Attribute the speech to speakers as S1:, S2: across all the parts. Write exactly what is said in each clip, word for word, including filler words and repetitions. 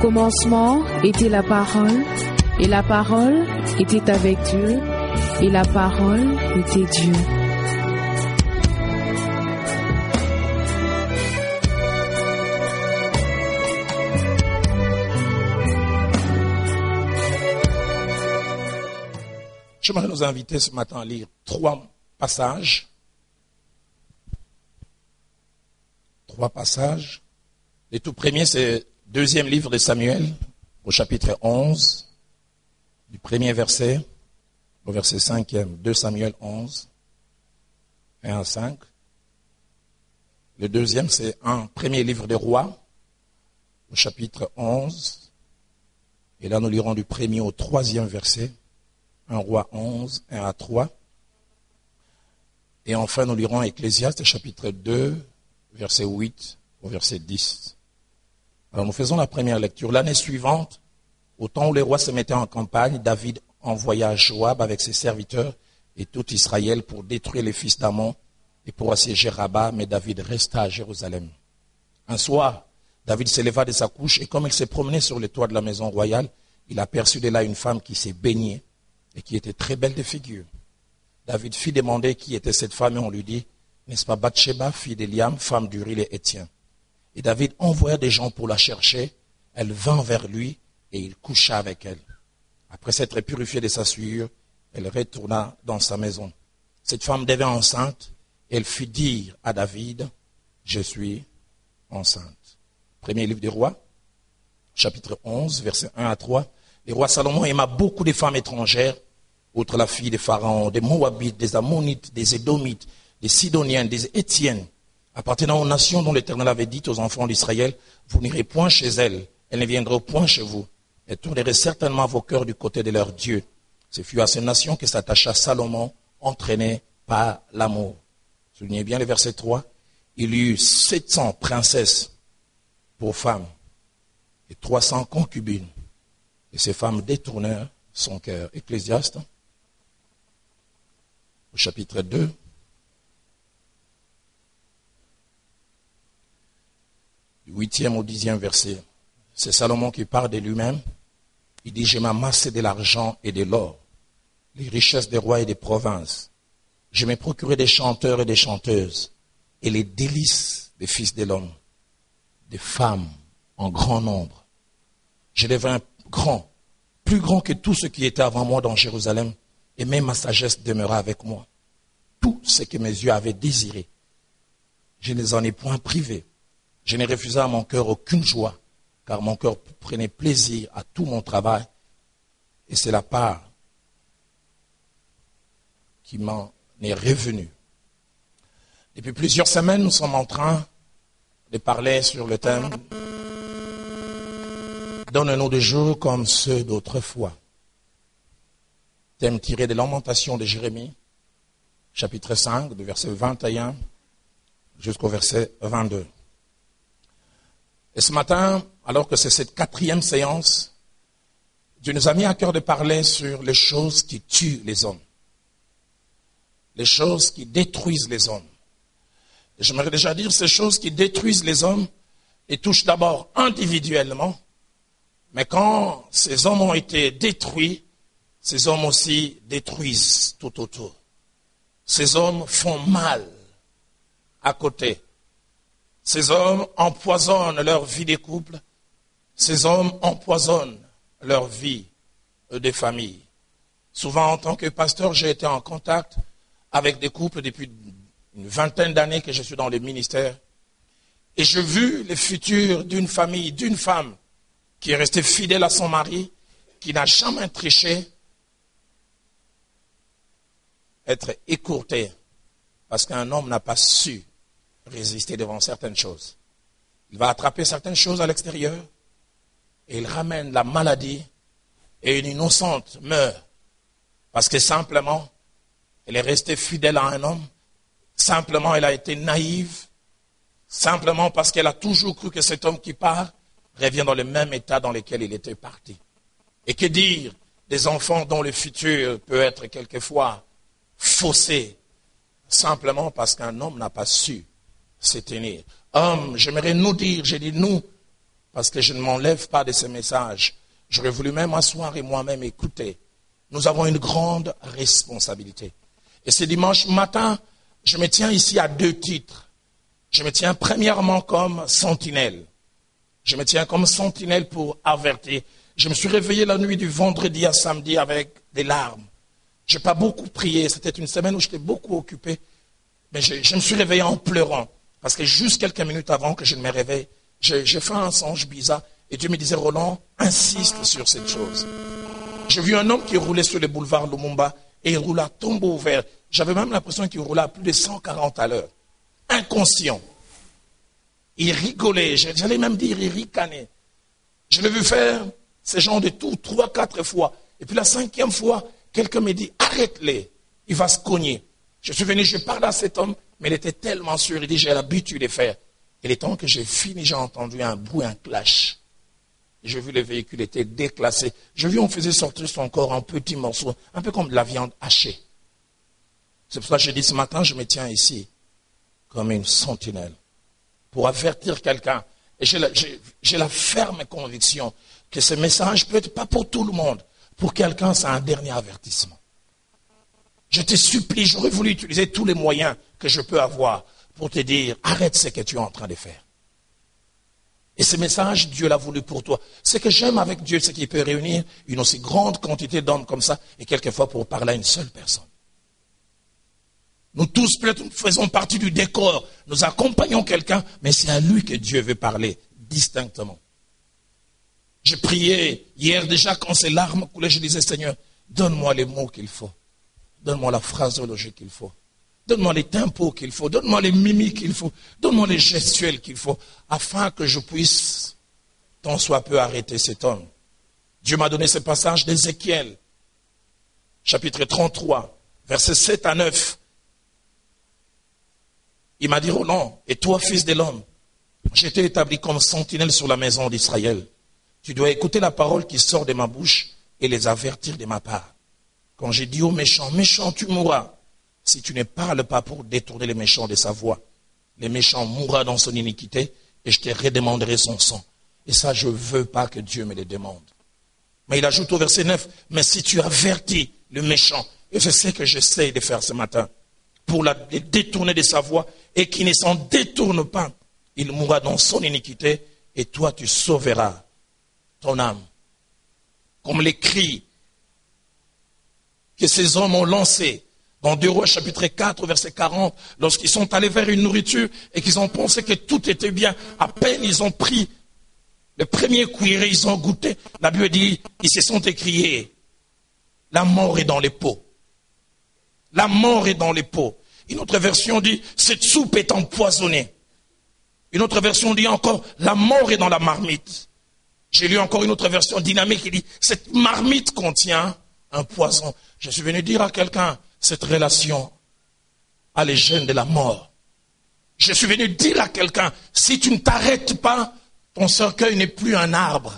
S1: commencement était la parole, et la parole était avec Dieu, et la parole était Dieu.
S2: J'aimerais nous inviter ce matin à lire trois passages. Trois passages. Le tout premier, c'est le deuxième livre de Samuel, au chapitre onze, du premier verset au verset cinquième. deux Samuel onze, un à cinq. Le deuxième, c'est un premier livre des rois, au chapitre onze. Et là, nous lirons du premier au troisième verset. un roi onze, un à trois. Et enfin, nous lirons Ecclésiaste, chapitre deux, verset huit au verset dix. Alors, nous faisons la première lecture. L'année suivante, au temps où les rois se mettaient en campagne, David envoya Joab avec ses serviteurs et tout Israël pour détruire les fils d'Ammon et pour assiéger Rabat, mais David resta à Jérusalem. Un soir, David s'éleva de sa couche et comme il se promenait sur le toit de la maison royale, il aperçut de là une femme qui s'est baignée et qui était très belle de figure. David fit demander qui était cette femme et on lui dit, n'est-ce pas Bathsheba, fille d'Eliam, femme d'Uri les Héthien. Et David envoya des gens pour la chercher, elle vint vers lui et il coucha avec elle. Après s'être purifiée de sa souillure, elle retourna dans sa maison. Cette femme devint enceinte et elle fit dire à David, je suis enceinte. Premier livre des rois, chapitre onze, versets un à trois. Le roi Salomon aima beaucoup de femmes étrangères, outre la fille de Pharaon, des Moabites, des Ammonites, des Édomites, des Sidoniens, des Étiennes, appartenant aux nations dont l'Éternel avait dit aux enfants d'Israël, vous n'irez point chez elles, elles ne viendront point chez vous, elles tourneraient certainement vos cœurs du côté de leur Dieu. Ce fut à ces nations que s'attacha Salomon, entraîné par l'amour. Soulignez bien le verset trois, il y eut sept cents princesses pour femmes et trois cents concubines. Et ces femmes détournèrent son cœur. Ecclésiaste, au chapitre deux. Du huitième au dixième verset. C'est Salomon qui parle de lui-même. Il dit, je m'amassai de l'argent et de l'or, les richesses des rois et des provinces. Je me procurai des chanteurs et des chanteuses, et les délices des fils de l'homme, des femmes en grand nombre. Je devins grand, plus grand que tout ce qui était avant moi dans Jérusalem, et même ma sagesse demeura avec moi. Tout ce que mes yeux avaient désiré, je ne les en ai point privés. Je n'ai refusé à mon cœur aucune joie, car mon cœur prenait plaisir à tout mon travail, et c'est la part qui m'en est revenue. Depuis plusieurs semaines, nous sommes en train de parler sur le thème donne-nous des jours comme ceux d'autrefois. Thème tiré des Lamentations de Jérémie, chapitre cinq, du verset vingt et un jusqu'au verset vingt-deux. Et ce matin, alors que c'est cette quatrième séance, Dieu nous a mis à cœur de parler sur les choses qui tuent les hommes. Les choses qui détruisent les hommes. Et j'aimerais déjà dire ces choses qui détruisent les hommes et touchent d'abord individuellement. Mais quand ces hommes ont été détruits, ces hommes aussi détruisent tout autour. Ces hommes font mal à côté. Ces hommes empoisonnent leur vie de couple. Ces hommes empoisonnent leur vie de famille. Souvent, en tant que pasteur, j'ai été en contact avec des couples depuis une vingtaine d'années que je suis dans le ministère. Et j'ai vu le futur d'une famille, d'une femme qui est restée fidèle à son mari, qui n'a jamais triché, être écourté parce qu'un homme n'a pas su résister devant certaines choses. Il va attraper certaines choses à l'extérieur et il ramène la maladie et une innocente meurt parce que simplement elle est restée fidèle à un homme, simplement elle a été naïve, simplement parce qu'elle a toujours cru que cet homme qui part revient dans le même état dans lequel il était parti. Et que dire des enfants dont le futur peut être quelquefois faussé, simplement parce qu'un homme n'a pas su se tenir. Homme, j'aimerais nous dire, j'ai dit nous, parce que je ne m'enlève pas de ces messages. J'aurais voulu même m'asseoir et moi-même écouter. Nous avons une grande responsabilité. Et ce dimanche matin, je me tiens ici à deux titres. Je me tiens premièrement comme sentinelle. Je me tiens comme sentinelle pour avertir. Je me suis réveillé la nuit du vendredi à samedi avec des larmes. Je n'ai pas beaucoup prié. C'était une semaine où j'étais beaucoup occupé. Mais je, je me suis réveillé en pleurant. Parce que juste quelques minutes avant que je ne me réveille, j'ai fait un songe bizarre. Et Dieu me disait, Roland, insiste sur cette chose. J'ai vu un homme qui roulait sur le boulevard Lumumba et il roulait à tombeau ouvert. J'avais même l'impression qu'il roulait à plus de cent quarante à l'heure. Inconscient. Il rigolait. J'allais même dire, il ricanait. Je l'ai vu faire ce genre de tout trois, quatre fois. Et puis la cinquième fois, quelqu'un me dit, arrête-les. Il va se cogner. Je suis venu, je parle à cet homme, mais il était tellement sûr. Il dit, j'ai l'habitude de faire. Et le temps que j'ai fini, j'ai entendu un bruit, un clash. J'ai vu le véhicule était déclassé. J'ai vu on faisait sortir son corps en petits morceaux, un peu comme de la viande hachée. C'est pour ça que j'ai dit ce matin, je me tiens ici comme une sentinelle pour avertir quelqu'un. Et j'ai la, j'ai, j'ai la ferme conviction que ce message peut être pas pour tout le monde. Pour quelqu'un, c'est un dernier avertissement. Je te supplie, j'aurais voulu utiliser tous les moyens que je peux avoir pour te dire, arrête ce que tu es en train de faire. Et ce message, Dieu l'a voulu pour toi. Ce que j'aime avec Dieu, c'est qu'il peut réunir une aussi grande quantité d'hommes comme ça, et quelquefois pour parler à une seule personne. Nous tous, peut-être, nous faisons partie du décor. Nous accompagnons quelqu'un, mais c'est à lui que Dieu veut parler, distinctement. J'ai prié hier déjà, quand ces larmes coulaient, je disais, Seigneur, donne-moi les mots qu'il faut. Donne-moi la phraseologie qu'il faut. Donne-moi les tempos qu'il faut, donne-moi les mimiques qu'il faut, donne-moi les gestuels qu'il faut, afin que je puisse, tant soit peu, arrêter cet homme. Dieu m'a donné ce passage d'Ézéchiel, chapitre trente-trois, versets sept à neuf. Il m'a dit, Roland, et toi, fils de l'homme, j'ai été établi comme sentinelle sur la maison d'Israël. Tu dois écouter la parole qui sort de ma bouche et les avertir de ma part. Quand j'ai dit aux méchants, méchant, tu mourras. Si tu ne parles pas pour détourner les méchants de sa voix, les méchants mourront dans son iniquité et je te redemanderai son sang. Et ça, je ne veux pas que Dieu me le demande. Mais il ajoute au verset neuf, mais si tu avertis le méchant, et c'est ce que j'essaie de faire ce matin, pour la détourner de sa voix et qui ne s'en détourne pas, il mourra dans son iniquité et toi tu sauveras ton âme. Comme les cris que ces hommes ont lancés dans deux Rois chapitre quatre, verset quarante, lorsqu'ils sont allés vers une nourriture et qu'ils ont pensé que tout était bien, à peine ils ont pris le premier cuillerée, ils ont goûté. La Bible dit, ils se sont écriés, la mort est dans les pots. La mort est dans les pots. Une autre version dit, cette soupe est empoisonnée. Une autre version dit encore, la mort est dans la marmite. J'ai lu encore une autre version dynamique qui dit, cette marmite contient un poison. Je suis venu dire à quelqu'un, cette relation a les gènes de la mort. Je suis venu dire à quelqu'un, si tu ne t'arrêtes pas, ton cercueil n'est plus un arbre.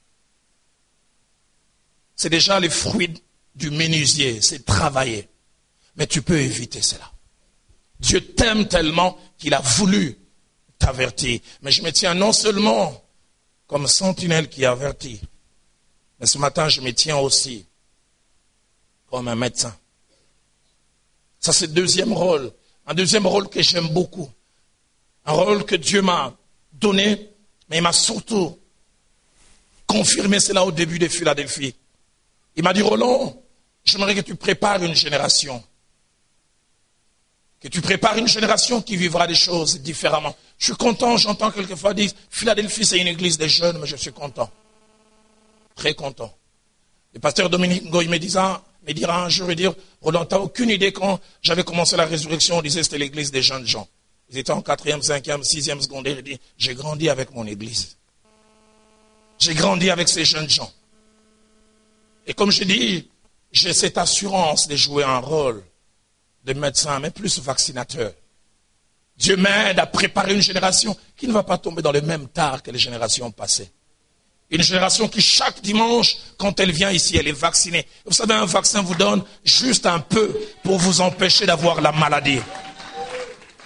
S2: C'est déjà les fruits du menuisier, c'est travailler. Mais tu peux éviter cela. Dieu t'aime tellement qu'il a voulu t'avertir. Mais je me tiens non seulement comme sentinelle qui avertit, mais ce matin je me tiens aussi comme un médecin. Ça, c'est le deuxième rôle. Un deuxième rôle que j'aime beaucoup. Un rôle que Dieu m'a donné, mais il m'a surtout confirmé cela au début de Philadelphie. Il m'a dit, Roland, j'aimerais que tu prépares une génération. Que tu prépares une génération qui vivra des choses différemment. Je suis content, j'entends quelquefois dire, Philadelphie, c'est une église des jeunes, mais je suis content. Très content. Le pasteur Dominique Ngoy me disant, me dira un jour, il dit, Roland, tu n'as aucune idée quand j'avais commencé la résurrection, on disait que c'était l'église des jeunes gens. Ils étaient en quatrième, cinquième, sixième secondaire, il dit, j'ai grandi avec mon église. J'ai grandi avec ces jeunes gens. Et comme je dis, j'ai cette assurance de jouer un rôle de médecin, mais plus vaccinateur. Dieu m'aide à préparer une génération qui ne va pas tomber dans le même tard que les générations passées. Une génération qui, chaque dimanche, quand elle vient ici, elle est vaccinée. Vous savez, un vaccin vous donne juste un peu pour vous empêcher d'avoir la maladie.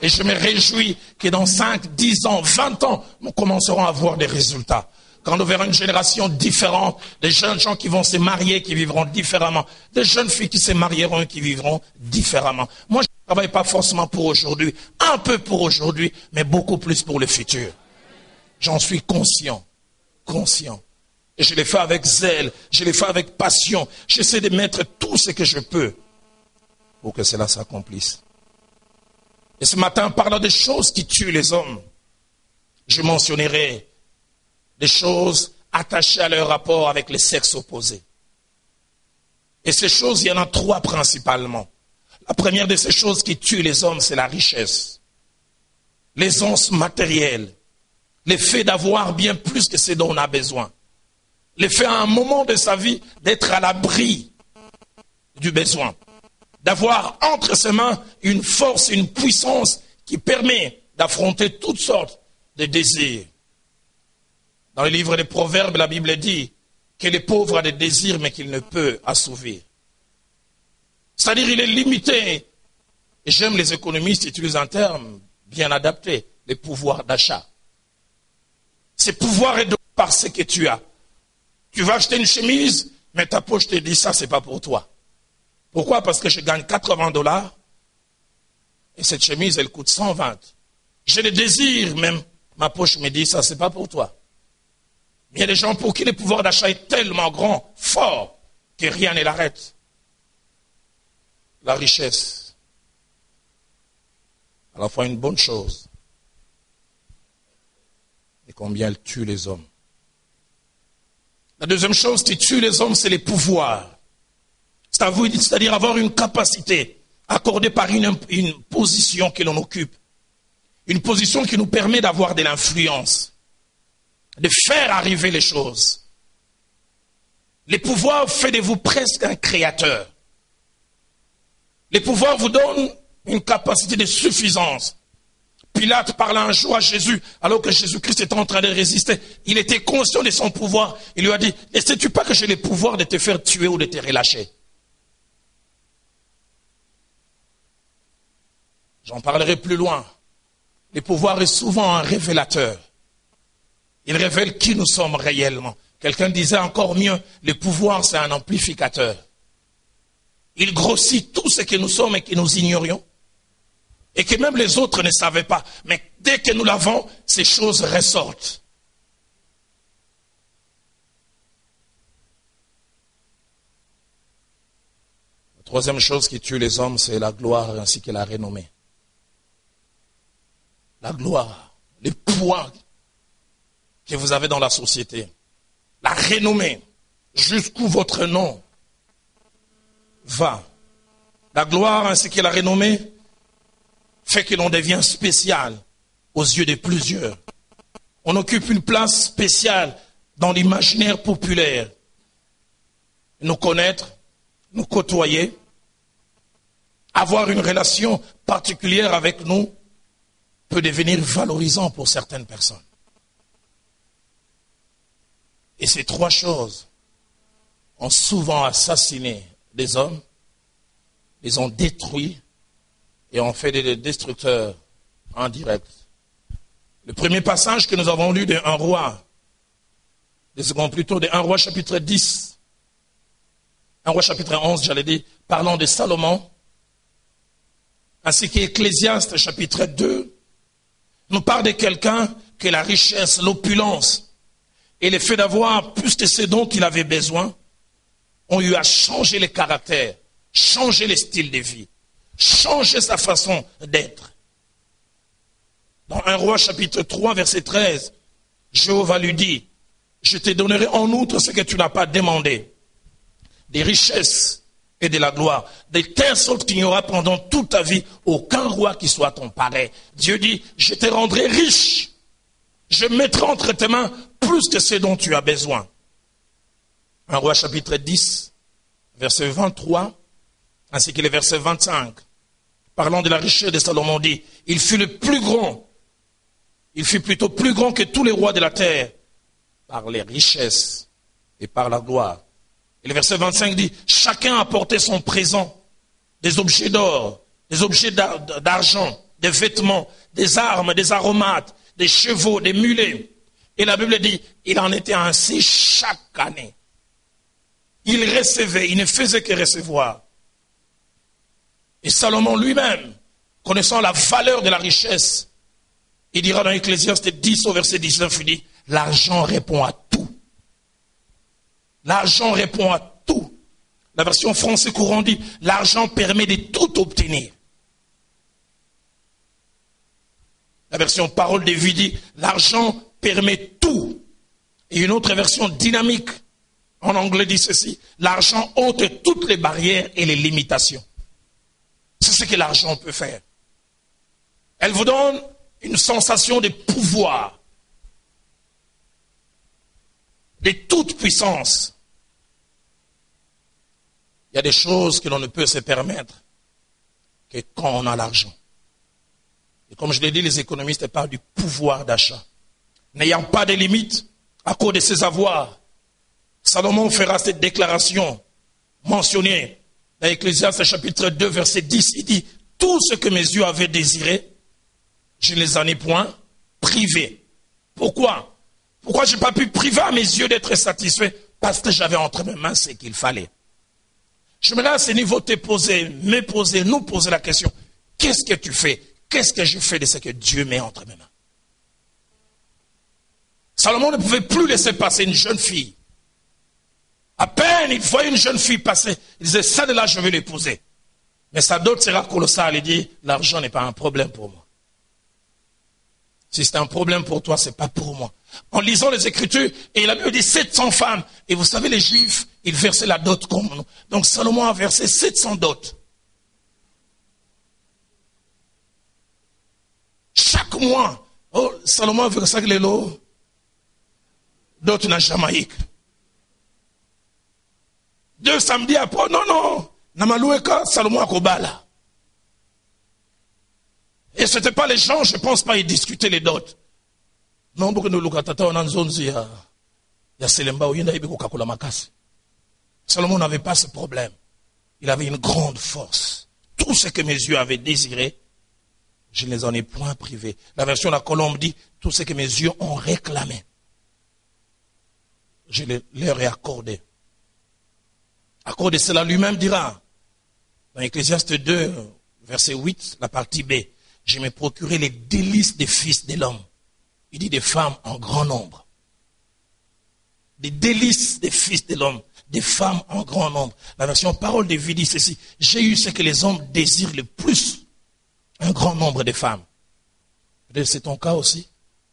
S2: Et je me réjouis que dans cinq, dix ans, vingt ans, nous commencerons à voir des résultats. Quand nous verrons une génération différente, des jeunes gens qui vont se marier, qui vivront différemment, des jeunes filles qui se marieront et qui vivront différemment. Moi, je ne travaille pas forcément pour aujourd'hui, un peu pour aujourd'hui, mais beaucoup plus pour le futur. J'en suis conscient, conscient. Et je l'ai fait avec zèle, je l'ai fait avec passion. J'essaie de mettre tout ce que je peux pour que cela s'accomplisse. Et ce matin, en parlant des choses qui tuent les hommes, je mentionnerai des choses attachées à leur rapport avec les sexes opposés. Et ces choses, il y en a trois principalement. La première de ces choses qui tuent les hommes, c'est la richesse. L'aisance matérielle. Le fait d'avoir bien plus que ce dont on a besoin. Le fait à un moment de sa vie d'être à l'abri du besoin. D'avoir entre ses mains une force, une puissance qui permet d'affronter toutes sortes de désirs. Dans le livre des Proverbes, la Bible dit que le pauvre a des désirs mais qu'il ne peut assouvir. C'est-à-dire qu'il est limité. Et j'aime les économistes qui utilisent un terme bien adapté, le pouvoir d'achat. Ce pouvoir est donné par ce que tu as. Tu vas acheter une chemise, mais ta poche te dit ça, c'est pas pour toi. Pourquoi? Parce que je gagne quatre-vingts dollars et cette chemise, elle coûte cent vingt. J'ai le désir, même ma poche me dit ça, c'est pas pour toi. Il y a des gens pour qui le pouvoir d'achat est tellement grand, fort, que rien ne l'arrête. La richesse, à la fois une bonne chose, et combien elle tue les hommes. La deuxième chose qui tue les hommes, c'est les pouvoirs. C'est-à-dire avoir une capacité accordée par une, une position que l'on occupe. Une position qui nous permet d'avoir de l'influence, de faire arriver les choses. Les pouvoirs font de vous presque un créateur. Les pouvoirs vous donnent une capacité de suffisance. Pilate parla un jour à Jésus, alors que Jésus-Christ était en train de résister. Il était conscient de son pouvoir. Il lui a dit, ne sais-tu pas que j'ai le pouvoir de te faire tuer ou de te relâcher? J'en parlerai plus loin. Le pouvoir est souvent un révélateur. Il révèle qui nous sommes réellement. Quelqu'un disait encore mieux, le pouvoir c'est un amplificateur. Il grossit tout ce que nous sommes et que nous ignorions. Et que même les autres ne savaient pas. Mais dès que nous l'avons, ces choses ressortent. La troisième chose qui tue les hommes, c'est la gloire ainsi que la renommée. La gloire, le poids que vous avez dans la société, la renommée, jusqu'où votre nom va. La gloire ainsi que la renommée fait que l'on devient spécial aux yeux de plusieurs. On occupe une place spéciale dans l'imaginaire populaire. Nous connaître, nous côtoyer, avoir une relation particulière avec nous peut devenir valorisant pour certaines personnes. Et ces trois choses ont souvent assassiné des hommes, les ont détruits et ont fait des destructeurs indirects. Le premier passage que nous avons lu de un roi, des secondes plutôt de un roi chapitre dix, un roi chapitre onze, j'allais dire, parlant de Salomon, ainsi qu'Ecclésiaste chapitre deux, nous parle de quelqu'un que la richesse, l'opulence et le fait d'avoir plus que ce dont il avait besoin ont eu à changer le caractère, changer le style de vie, changer sa façon d'être. Dans un roi chapitre trois, verset treize, Jéhovah lui dit, je te donnerai en outre ce que tu n'as pas demandé, des richesses et de la gloire, de telle sorte qu'il n'y aura pendant toute ta vie aucun roi qui soit ton pareil. Dieu dit, je te rendrai riche, je mettrai entre tes mains plus que ce dont tu as besoin. Un roi chapitre dix, verset vingt-trois, ainsi que le verset vingt-cinq, parlant de la richesse de Salomon dit, il fut le plus grand, il fut plutôt plus grand que tous les rois de la terre, par les richesses et par la gloire. Et le verset vingt-cinq dit, chacun a apporté son présent, des objets d'or, des objets d'argent, des vêtements, des armes, des aromates, des chevaux, des mulets. Et la Bible dit, il en était ainsi chaque année. Il recevait, il ne faisait que recevoir. Et Salomon lui-même, connaissant la valeur de la richesse, il dira dans Ecclésiaste dix au verset dix-neuf, il dit, l'argent répond à tout. L'argent répond à tout. La version français courant dit, l'argent permet de tout obtenir. La version parole de vie dit, l'argent permet tout. Et une autre version dynamique, en anglais dit ceci, l'argent ôte toutes les barrières et les limitations. C'est ce que l'argent peut faire. Elle vous donne une sensation de pouvoir, de toute puissance. Il y a des choses que l'on ne peut se permettre que quand on a l'argent. Et comme je l'ai dit, les économistes parlent du pouvoir d'achat. N'ayant pas de limites à cause de ses avoirs, Salomon fera cette déclaration mentionnée dans Ecclésiaste chapitre deux, verset dix. Il dit, tout ce que mes yeux avaient désiré, je ne les en ai point privés. Pourquoi? Pourquoi je n'ai pas pu priver à mes yeux d'être satisfait? Parce que j'avais entre mes mains ce qu'il fallait. J'aimerais à ce niveau te poser, me poser, nous poser la question, qu'est-ce que tu fais? Qu'est-ce que je fais de ce que Dieu met entre mes mains? Salomon ne pouvait plus laisser passer une jeune fille. À peine il voyait une jeune fille passer, il disait, ça de là, je vais l'épouser. Mais sa dot sera colossale. Il dit, l'argent n'est pas un problème pour moi. Si c'est un problème pour toi, c'est pas pour moi. En lisant les Écritures, et il a dit sept cents femmes. Et vous savez, les Juifs, ils versaient la dot comme nous. Donc Salomon a versé sept cents dots. Chaque mois, oh, Salomon a versé les lots. Dot na Jamaïque. Deux samedis après, non, non. Namaloueka, Salomon a Kobala. Et ce n'était pas les gens, je ne pense pas, ils discutaient les dots. Non, beaucoup de Lukatata, on a une zone, il y a, il y a Selemba, il y a Kakula Makasi. Salomon n'avait pas ce problème. Il avait une grande force. Tout ce que mes yeux avaient désiré, je ne les en ai point privés. La version de la Colombe dit, tout ce que mes yeux ont réclamé, je les, leur ai accordé. À cause de cela, lui-même dira, dans Ecclésiaste deux, verset huit, la partie B, je me procurais les délices des fils de l'homme. Il dit des femmes en grand nombre. Des délices des fils de l'homme, des femmes en grand nombre. La version parole de vie dit ceci, j'ai eu ce que les hommes désirent le plus, un grand nombre de femmes. C'est ton cas aussi.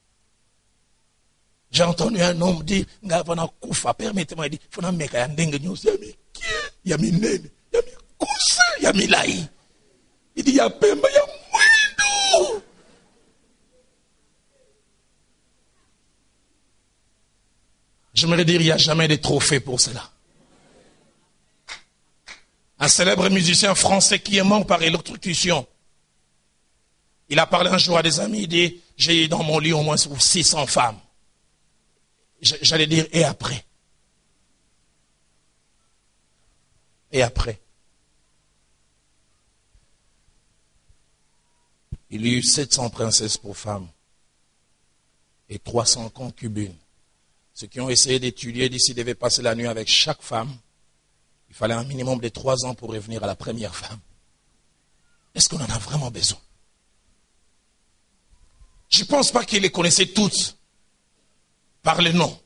S2: J'ai entendu un homme dire, permettez-moi, il dit, il faut que je il y a mis nene, il y a mis kousa, il y a mis laï. Il dit, il y a pemba, il y a mouindou. J'aimerais dire, il n'y a jamais de trophée pour cela. Un célèbre musicien français qui est mort par électrocution. Il a parlé un jour à des amis, il dit, j'ai eu dans mon lit au moins six cents femmes. J'allais dire, et après? Et après? Il y eut sept cents princesses pour femmes et trois cents concubines. Ceux qui ont essayé d'étudier d'ici devaient passer la nuit avec chaque femme. Il fallait un minimum de trois ans pour revenir à la première femme. Est-ce qu'on en a vraiment besoin? Je ne pense pas qu'ils les connaissaient toutes par les noms.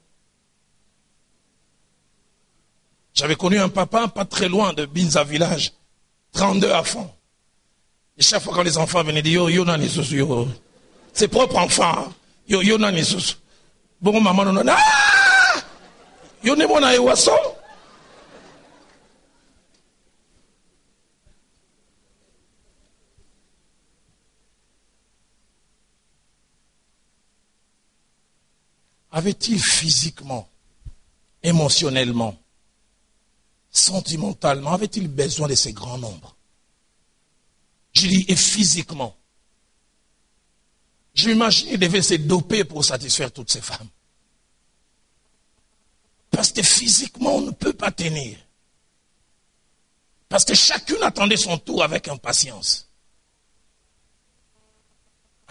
S2: J'avais connu un papa pas très loin de Binza village, trente-deux enfants. Et chaque fois que les enfants venaient dire, yo, yo, nan, yo, ses propres enfants, yo, yo, nan, bon, maman, non, non, ah! Yo, ne bon, aïwasso. Avait-il physiquement, émotionnellement, sentimentalement, avait-il besoin de ces grands nombres? Je dis, et physiquement. Je m'imagine qu'il devait se doper pour satisfaire toutes ces femmes. Parce que physiquement, on ne peut pas tenir. Parce que chacune attendait son tour avec impatience.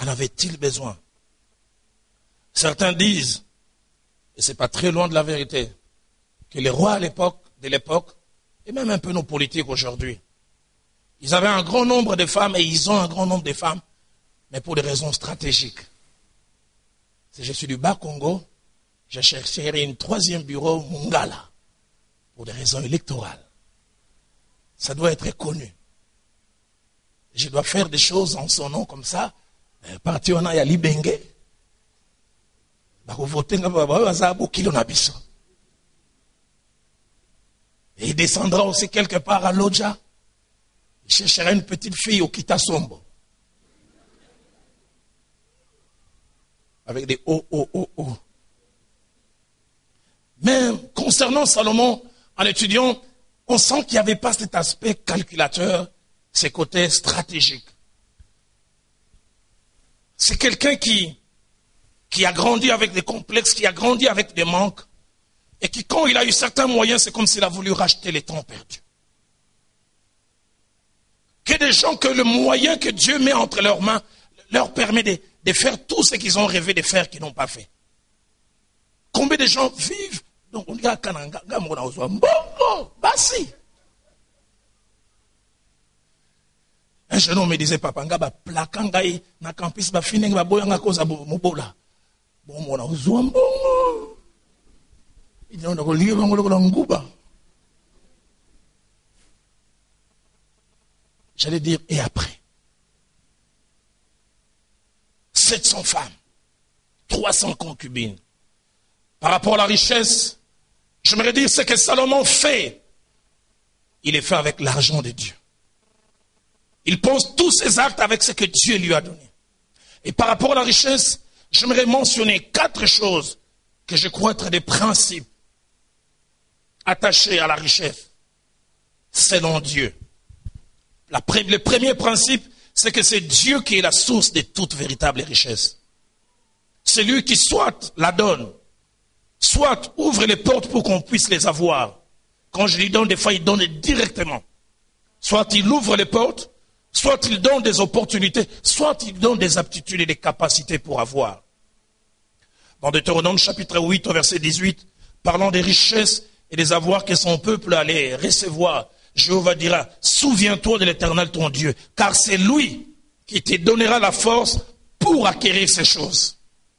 S2: en avait-il besoin? Certains disent, et c'est pas très loin de la vérité, que les rois à l'époque, de l'époque, et même un peu nos politiques aujourd'hui, ils avaient un grand nombre de femmes et ils ont un grand nombre de femmes, mais pour des raisons stratégiques. Si je suis du Bas-Congo, je chercherai une troisième bureau Mungala, pour des raisons électorales. Ça doit être connu. Je dois faire des choses en son nom comme ça. Parti on a ya libenge. Et il descendra aussi quelque part à Lodja. Il cherchera une petite fille au Kitasombo. Avec des O, O, O, O. Mais concernant Salomon, en étudiant, on sent qu'il n'y avait pas cet aspect calculateur, ces côtés stratégiques. C'est quelqu'un qui, qui a grandi avec des complexes, qui a grandi avec des manques, et qui, quand il a eu certains moyens, c'est comme s'il a voulu racheter les temps perdus. Que des gens que le moyen que Dieu met entre leurs mains leur permet de, de faire tout ce qu'ils ont rêvé de faire, qu'ils n'ont pas fait. Combien de gens vivent? Donc on dit à Kananga, Bongo, Bassi. Un jeune homme me disait, Papa, nga ba plakangai na campus ba fineng ba boyanga koza mobola. Bon mona uzwa mbongo. Il on ko liye bango ko nguba. J'allais dire, et après? sept cents femmes, trois cents concubines. Par rapport à la richesse, j'aimerais dire ce que Salomon fait. Il est fait avec l'argent de Dieu. Il pose tous ses actes avec ce que Dieu lui a donné. Et par rapport à la richesse, j'aimerais mentionner quatre choses que je crois être des principes attachés à la richesse selon Dieu. La, le premier principe, c'est que c'est Dieu qui est la source de toute véritable richesse. C'est lui qui soit la donne, soit ouvre les portes pour qu'on puisse les avoir. Quand je lui donne des fois, il donne directement. Soit il ouvre les portes, soit il donne des opportunités, soit il donne des aptitudes et des capacités pour avoir. Dans Deutéronome chapitre huit, au verset dix-huit, parlant des richesses et des avoirs que son peuple allait recevoir, Jéhovah dira, souviens-toi de l'Éternel ton Dieu, car c'est lui qui te donnera la force pour acquérir ces choses.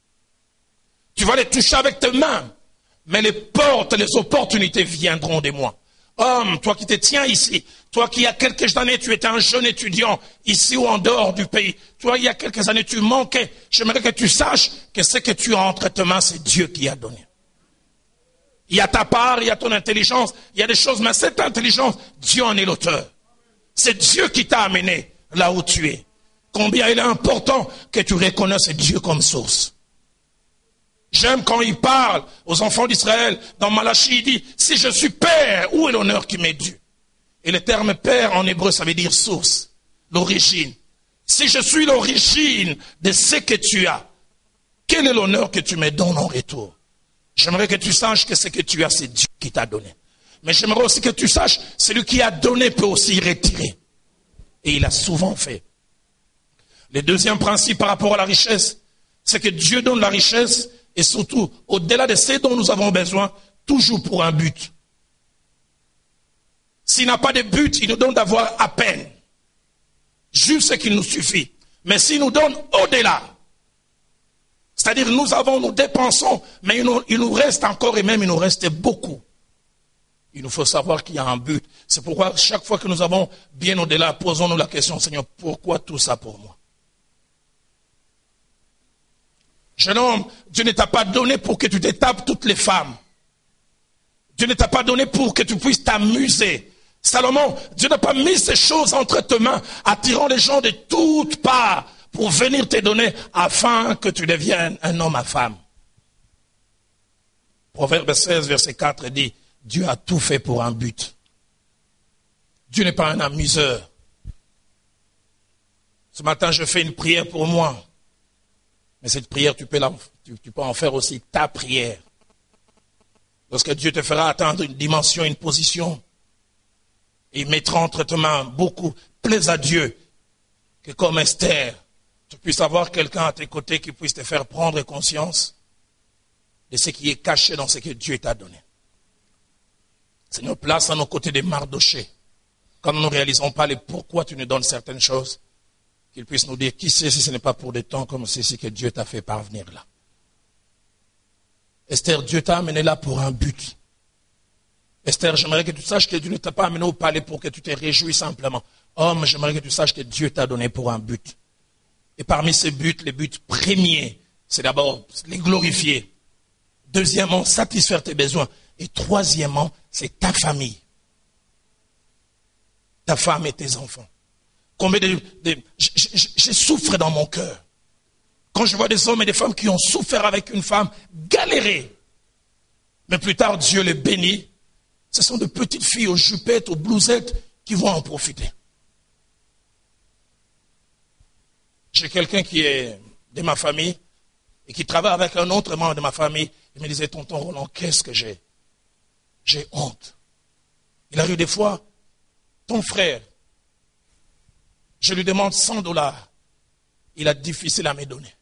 S2: Tu vas les toucher avec tes mains, mais les portes, les opportunités viendront de moi. Homme, toi qui te tiens ici, toi qui il y a quelques années tu étais un jeune étudiant, ici ou en dehors du pays, toi il y a quelques années tu manquais, j'aimerais que tu saches que ce que tu as entre tes mains, c'est Dieu qui a donné. Il y a ta part, il y a ton intelligence, il y a des choses, mais cette intelligence, Dieu en est l'auteur. C'est Dieu qui t'a amené là où tu es. Combien il est important que tu reconnaisses Dieu comme source. J'aime quand il parle aux enfants d'Israël, dans Malachie, il dit, si je suis père, où est l'honneur qui m'est dû? Et le terme père en hébreu, ça veut dire source, l'origine. Si je suis l'origine de ce que tu as, quel est l'honneur que tu me donnes en retour? J'aimerais que tu saches que ce que tu as, c'est Dieu qui t'a donné. Mais j'aimerais aussi que tu saches, celui qui a donné peut aussi retirer. Et il a souvent fait. Le deuxième principe par rapport à la richesse, c'est que Dieu donne la richesse, et surtout, au-delà de ce dont nous avons besoin, toujours pour un but. S'il n'a pas de but, il nous donne d'avoir à peine. Juste ce qu'il nous suffit. Mais s'il nous donne au-delà, c'est-à-dire nous avons, nous dépensons, mais il nous, il nous reste encore et même il nous reste beaucoup. Il nous faut savoir qu'il y a un but. C'est pourquoi chaque fois que nous avons bien au-delà, posons-nous la question, Seigneur, pourquoi tout ça pour moi? Jeune homme, Dieu ne t'a pas donné pour que tu te tapes toutes les femmes. Dieu ne t'a pas donné pour que tu puisses t'amuser. Salomon, Dieu n'a pas mis ces choses entre tes mains, attirant les gens de toutes parts pour venir te donner afin que tu deviennes un homme à femme. Proverbe seize, verset quatre dit, Dieu a tout fait pour un but. Dieu n'est pas un amuseur. Ce matin, je fais une prière pour moi. Mais cette prière, tu peux, la, tu, tu peux en faire aussi ta prière. Lorsque Dieu te fera atteindre une dimension, une position, et il mettra entre tes mains beaucoup, plaise à Dieu, que comme Esther, tu puisses avoir quelqu'un à tes côtés qui puisse te faire prendre conscience de ce qui est caché dans ce que Dieu t'a donné. Seigneur, place à nos côtés des Mardochés. Quand nous ne réalisons pas les pourquoi tu nous donnes certaines choses, qu'il puisse nous dire, qui sait si ce n'est pas pour des temps comme ceci que Dieu t'a fait parvenir là. Esther, Dieu t'a amené là pour un but. Esther, j'aimerais que tu saches que Dieu ne t'a pas amené au palais pour que tu te réjouisses simplement. Homme, j'aimerais que tu saches que Dieu t'a donné pour un but. Et parmi ces buts, les buts premiers, c'est d'abord les glorifier. Deuxièmement, satisfaire tes besoins. Et troisièmement, c'est ta famille. Ta femme et tes enfants. Combien de, de je, je, je souffre dans mon cœur. Quand je vois des hommes et des femmes qui ont souffert avec une femme, galéré. Mais plus tard, Dieu les bénit. Ce sont de petites filles aux jupettes, aux blousettes qui vont en profiter. J'ai quelqu'un qui est de ma famille et qui travaille avec un autre membre de ma famille. Il me disait, tonton Roland, qu'est-ce que j'ai? J'ai honte. Il arrive des fois, ton frère, je lui demande cent dollars. Il a difficile à me donner.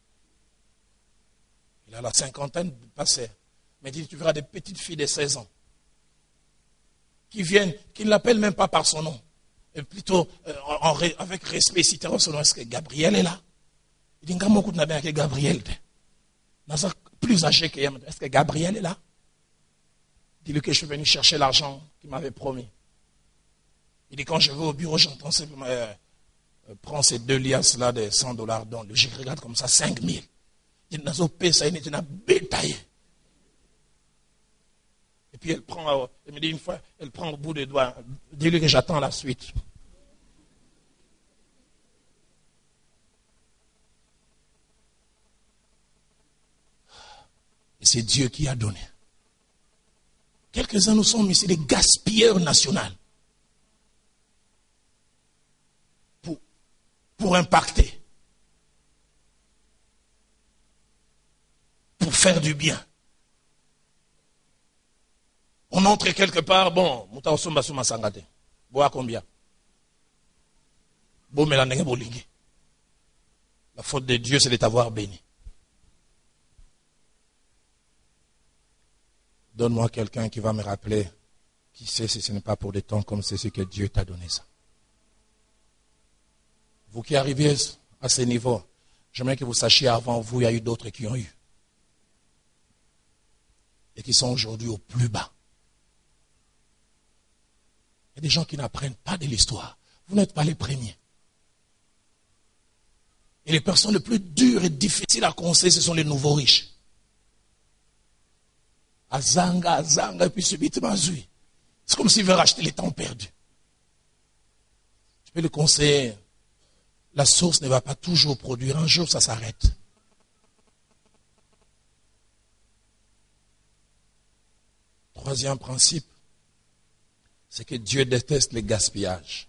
S2: Il a la cinquantaine passée. Il me dit, tu verras des petites filles de seize ans qui viennent, qui ne l'appellent même pas par son nom. Et plutôt, euh, en, en, avec respect, si tu as son nom, est-ce que Gabriel est là? Il dit, beaucoup n'a bien que Gabriel. Plus âgé que moi, est-ce que Gabriel est là? Dis-lui que je suis venu chercher l'argent qu'il m'avait promis. Il dit, quand je vais au bureau, j'entends simplement, euh, euh, prends ces deux liasses-là de cent dollars, donc je regarde comme ça, cinq mille. Il dit, dans paix, ça, il est une bétail. Et puis elle prend, elle me dit une fois, elle prend au bout des doigts, dis-lui que j'attends la suite. Et c'est Dieu qui a donné. Quelques-uns nous sommes ici des gaspilleurs nationaux. Pour, pour impacter. Pour faire du bien. On entre quelque part, bon, muta osomba suma sangate. Boa combien? Bo melanenge bolingi. La faute de Dieu, c'est de t'avoir béni. Donne-moi quelqu'un qui va me rappeler, qui sait si ce n'est pas pour des temps comme c'est ce que Dieu t'a donné ça. Vous qui arrivez à ce niveau, j'aimerais que vous sachiez avant vous, il y a eu d'autres qui ont eu. Et qui sont aujourd'hui au plus bas. Il y a des gens qui n'apprennent pas de l'histoire. Vous n'êtes pas les premiers. Et les personnes les plus dures et difficiles à conseiller, ce sont les nouveaux riches. Azanga, azanga, et puis subitement, zui. C'est comme s'il veut racheter les temps perdus. Tu peux le conseiller. La source ne va pas toujours produire. Un jour, ça s'arrête. Troisième principe, c'est que Dieu déteste le gaspillage.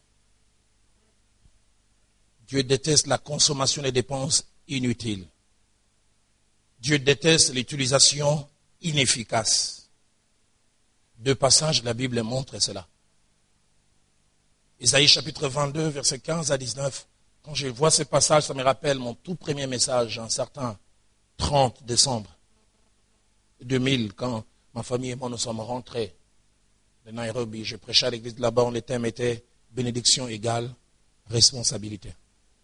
S2: Dieu déteste la consommation des dépenses inutiles. Dieu déteste l'utilisation inefficace. Deux passages de la Bible montrent cela. Isaïe chapitre vingt-deux, versets quinze à dix-neuf. Quand je vois ces passages, ça me rappelle mon tout premier message, un certain trente décembre deux mille, quand ma famille et moi nous sommes rentrés de Nairobi. Je prêchais à l'église de là-bas, le thème était bénédiction égale responsabilité.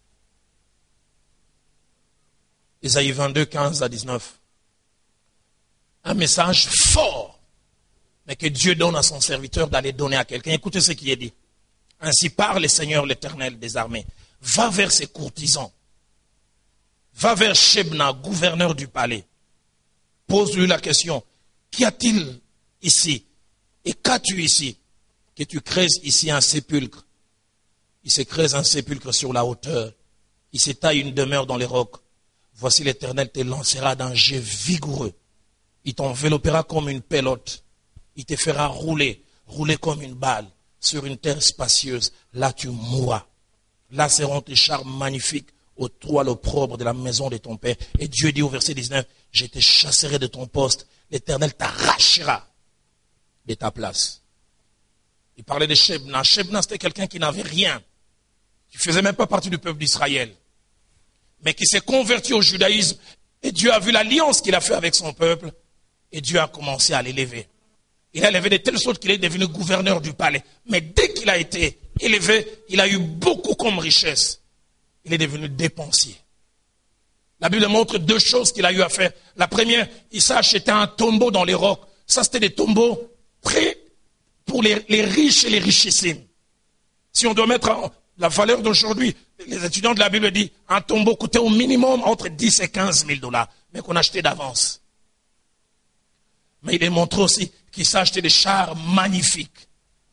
S2: Isaïe vingt-deux, quinze à dix-neuf. Un message fort, mais que Dieu donne à son serviteur d'aller donner à quelqu'un. Écoutez ce qui est dit. Ainsi parle le Seigneur l'Éternel des armées. Va vers ses courtisans. Va vers Shebna, gouverneur du palais. Pose-lui la question. Qu'y a-t-il ici? Et qu'as-tu ici? Que tu creuses ici un sépulcre. Il se creuse un sépulcre sur la hauteur. Il s'étaille une demeure dans les rocs. Voici l'Éternel te lancera d'un jet vigoureux. Il t'enveloppera comme une pelote. Il te fera rouler, rouler comme une balle sur une terre spacieuse. Là, tu mourras. Là seront tes charmes magnifiques au toit l'opprobre de la maison de ton père. Et Dieu dit au verset dix-neuf, je te chasserai de ton poste. L'Éternel t'arrachera de ta place. Il parlait de Shebna. Shebna, c'était quelqu'un qui n'avait rien. Qui ne faisait même pas partie du peuple d'Israël. mais qui s'est converti au judaïsme. Et Dieu a vu l'alliance qu'il a fait avec son peuple. Et Dieu a commencé à l'élever. Il a élevé de telle sorte qu'il est devenu gouverneur du palais. Mais dès qu'il a été élevé, il a eu beaucoup comme richesse. Il est devenu dépensier. La Bible montre deux choses qu'il a eu à faire. La première, il s'est acheté un tombeau dans les rocs. Ça, c'était des tombeaux très pour les, les riches et les richissimes. Si on doit mettre en, la valeur d'aujourd'hui, les étudiants de la Bible disent un tombeau coûtait au minimum entre dix et quinze mille dollars, mais qu'on achetait d'avance. Mais il est montré aussi qu'il s'est acheté des chars magnifiques.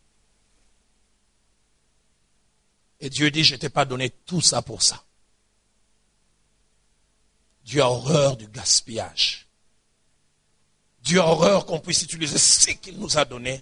S2: Et Dieu dit, je ne t'ai pas donné tout ça pour ça. Dieu a horreur du gaspillage. Dieu a horreur qu'on puisse utiliser ce qu'il nous a donné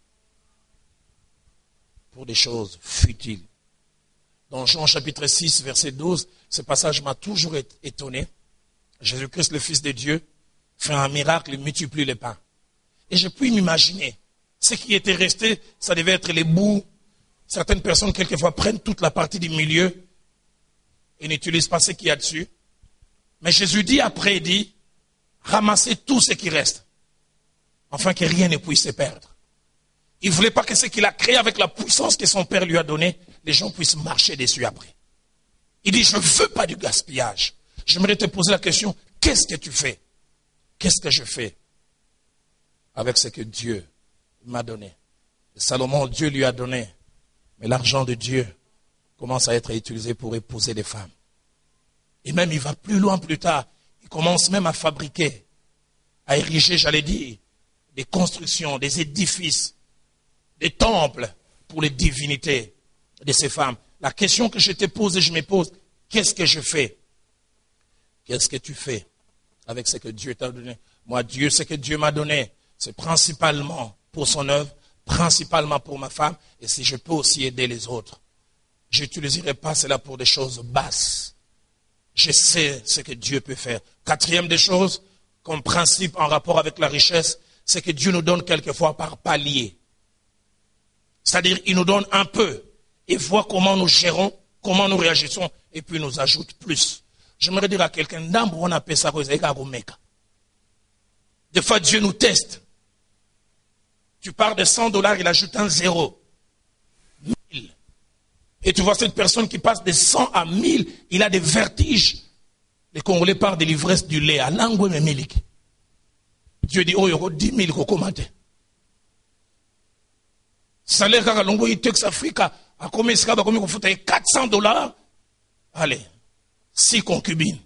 S2: pour des choses futiles. Dans Jean chapitre six, verset douze, ce passage m'a toujours étonné. Jésus-Christ, le Fils de Dieu, fait un miracle, il multiplie les pains. Et je puis m'imaginer, ce qui était resté, ça devait être les bouts. Certaines personnes, quelquefois, prennent toute la partie du milieu et n'utilisent pas ce qu'il y a dessus. Mais Jésus dit après, il dit, ramassez tout ce qui reste, afin que rien ne puisse se perdre. Il ne voulait pas que ce qu'il a créé avec la puissance que son Père lui a donnée, les gens puissent marcher dessus après. Il dit, je ne veux pas du gaspillage. J'aimerais te poser la question, qu'est-ce que tu fais? Qu'est-ce que je fais avec ce que Dieu m'a donné? Salomon, Dieu lui a donné, mais l'argent de Dieu commence à être utilisé pour épouser des femmes. Et même, il va plus loin plus tard. Il commence même à fabriquer, à ériger, j'allais dire, des constructions, des édifices, des temples pour les divinités de ces femmes. La question que je te pose et je me pose, qu'est-ce que je fais? Qu'est-ce que tu fais avec ce que Dieu t'a donné? Moi, Dieu, ce que Dieu m'a donné, c'est principalement pour son œuvre, principalement pour ma femme, et si je peux aussi aider les autres. Je n'utiliserai pas cela pour des choses basses. Je sais ce que Dieu peut faire. Quatrième des choses, comme principe en rapport avec la richesse, c'est que Dieu nous donne quelquefois par palier. C'est-à-dire, il nous donne un peu et voit comment nous gérons, comment nous réagissons, et puis nous ajoute plus. J'aimerais dire à quelqu'un, on appelle ça des fois, Dieu nous teste. Tu pars de cent dollars, il ajoute un zéro. mille. Et tu vois cette personne qui passe de cent à mille, il a des vertiges. Les Congolais parlent de l'ivresse du lait. À l'angle de Mélik. Dieu dit, oh, il y aura dix mille kokomate. Salaire kaka longo i Tex Africa a commis ça ba commis ko quatre cents dollars. Allez, six concubines.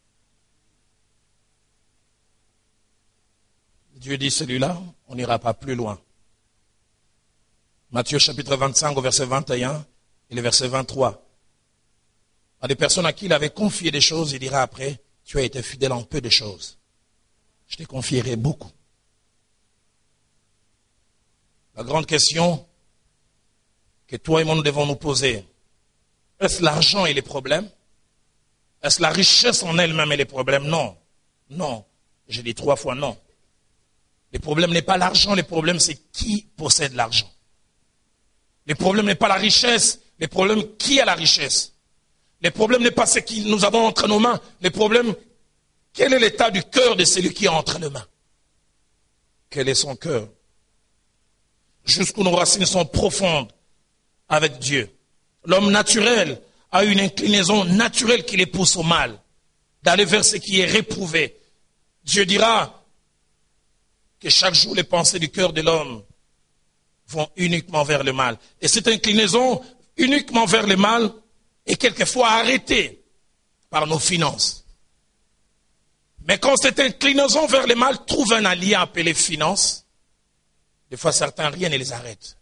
S2: Dieu dit celui-là, on n'ira pas plus loin. Matthieu chapitre vingt-cinq au verset vingt et un et le verset vingt-trois. À des personnes à qui il avait confié des choses, il dira après, tu as été fidèle en peu de choses. Je te confierai beaucoup. La grande question que toi et moi nous devons nous poser, est-ce l'argent et les problèmes? Est-ce la richesse en elle-même et les problèmes? Non. Non. Je dis trois fois non. Le problème n'est pas l'argent, le problème c'est qui possède l'argent. Le problème n'est pas la richesse, le problème qui a la richesse. Le problème n'est pas ce que nous avons entre nos mains, le problème, quel est l'état du cœur de celui qui a entre les mains? Quel est son cœur? Jusqu'où nos racines sont profondes avec Dieu. L'homme naturel a une inclinaison naturelle qui les pousse au mal, d'aller vers ce qui est réprouvé. Dieu dira que chaque jour les pensées du cœur de l'homme vont uniquement vers le mal. Et cette inclinaison uniquement vers le mal est quelquefois arrêtée par nos finances. Mais quand cette inclinaison vers le mal trouve un allié appelé finance, des fois certains rien ne les arrête.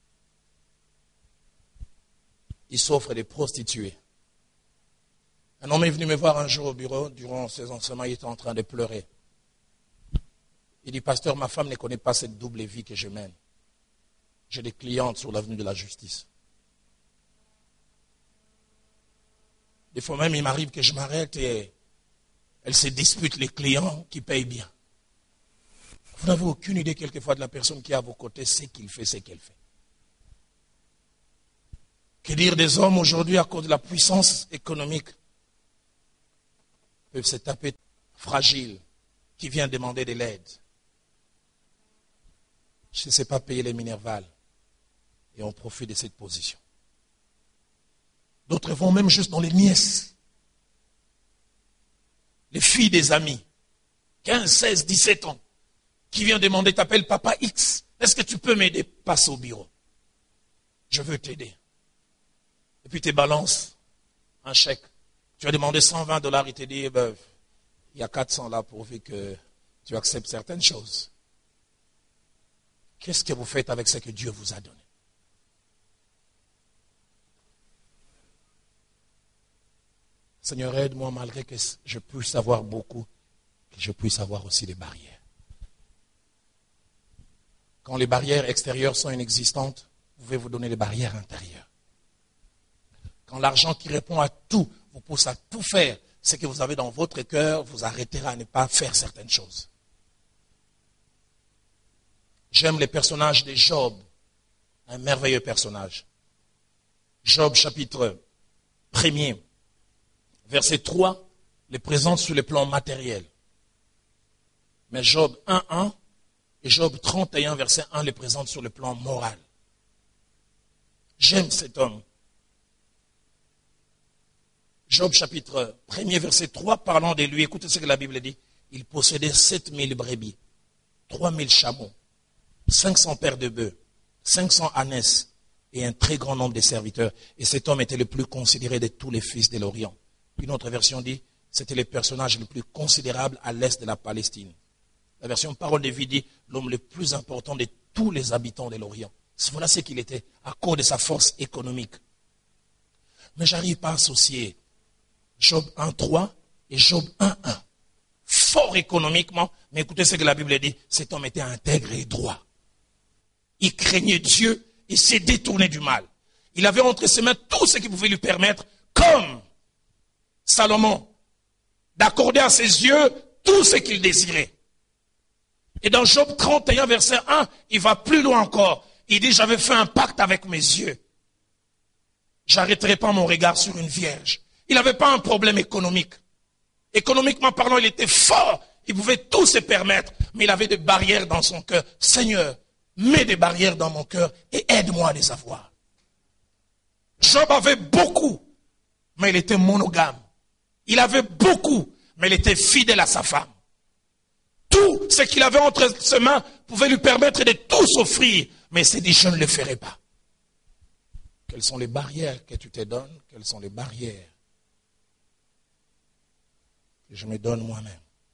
S2: Ils s'offrent des prostituées. Un homme est venu me voir un jour au bureau, durant ses enseignements, il était en train de pleurer. Il dit, pasteur, ma femme ne connaît pas cette double vie que je mène. J'ai des clientes sur l'avenue de la Justice. Des fois même, il m'arrive que je m'arrête et elle se dispute les clients qui payent bien. Vous n'avez aucune idée quelquefois de la personne qui est à vos côtés, ce qu'il fait, ce qu'elle fait. Que dire des hommes aujourd'hui à cause de la puissance économique? peuvent se taper fragile, qui vient demander de l'aide. Je ne sais pas payer les minervales. Et on profite de cette position. D'autres vont même juste dans les nièces. Les filles des amis. quinze, seize, dix-sept ans. Qui vient demander, t'appelles papa X. Est-ce que tu peux m'aider? Passe au bureau. Je veux t'aider. Et puis tu balances un chèque. Tu as demandé cent vingt dollars, il te dit, eh ben, il y a quatre cents là pourvu que tu acceptes certaines choses. Qu'est-ce que vous faites avec ce que Dieu vous a donné? Seigneur, aide-moi malgré que je puisse avoir beaucoup, que je puisse avoir aussi des barrières. Quand les barrières extérieures sont inexistantes, vous pouvez vous donner des barrières intérieures. Quand l'argent qui répond à tout vous pousse à tout faire, ce que vous avez dans votre cœur vous arrêtera à ne pas faire certaines choses. J'aime les personnages de Job, un merveilleux personnage. Job chapitre premier, verset trois, les présente sur le plan matériel. Mais Job un, un et Job trente et un, verset un, les présente sur le plan moral. J'aime cet homme. Job chapitre premier, verset trois, parlant de lui, écoutez ce que la Bible dit. Il possédait sept mille brebis, trois mille chameaux, cinq cents paires de bœufs, cinq cents ânesses et un très grand nombre de serviteurs. Et cet homme était le plus considéré de tous les fils de l'Orient. Une autre version dit, c'était le personnage le plus considérable à l'est de la Palestine. La version Parole de vie dit, l'homme le plus important de tous les habitants de l'Orient. Voilà ce qu'il était, à cause de sa force économique. Mais j'arrive pas à associer Job un, trois et Job un, un. Fort économiquement, mais écoutez ce que la Bible dit, cet homme était intègre et droit. Il craignait Dieu et s'est détourné du mal. Il avait entre ses mains tout ce qui pouvait lui permettre, comme Salomon, d'accorder à ses yeux tout ce qu'il désirait. Et dans Job trente et un, verset un, il va plus loin encore. Il dit, j'avais fait un pacte avec mes yeux. J'arrêterai pas mon regard sur une vierge. Il n'avait pas un problème économique. Économiquement parlant, il était fort. Il pouvait tout se permettre. Mais il avait des barrières dans son cœur. Seigneur, mets des barrières dans mon cœur et aide-moi à les avoir. Job avait beaucoup, mais il était monogame. Il avait beaucoup, mais il était fidèle à sa femme. Tout ce qu'il avait entre ses mains pouvait lui permettre de tout s'offrir. Mais il s'est dit, je ne le ferai pas. Quelles sont les barrières que tu te donnes? Quelles sont les barrières que je me donne moi-même?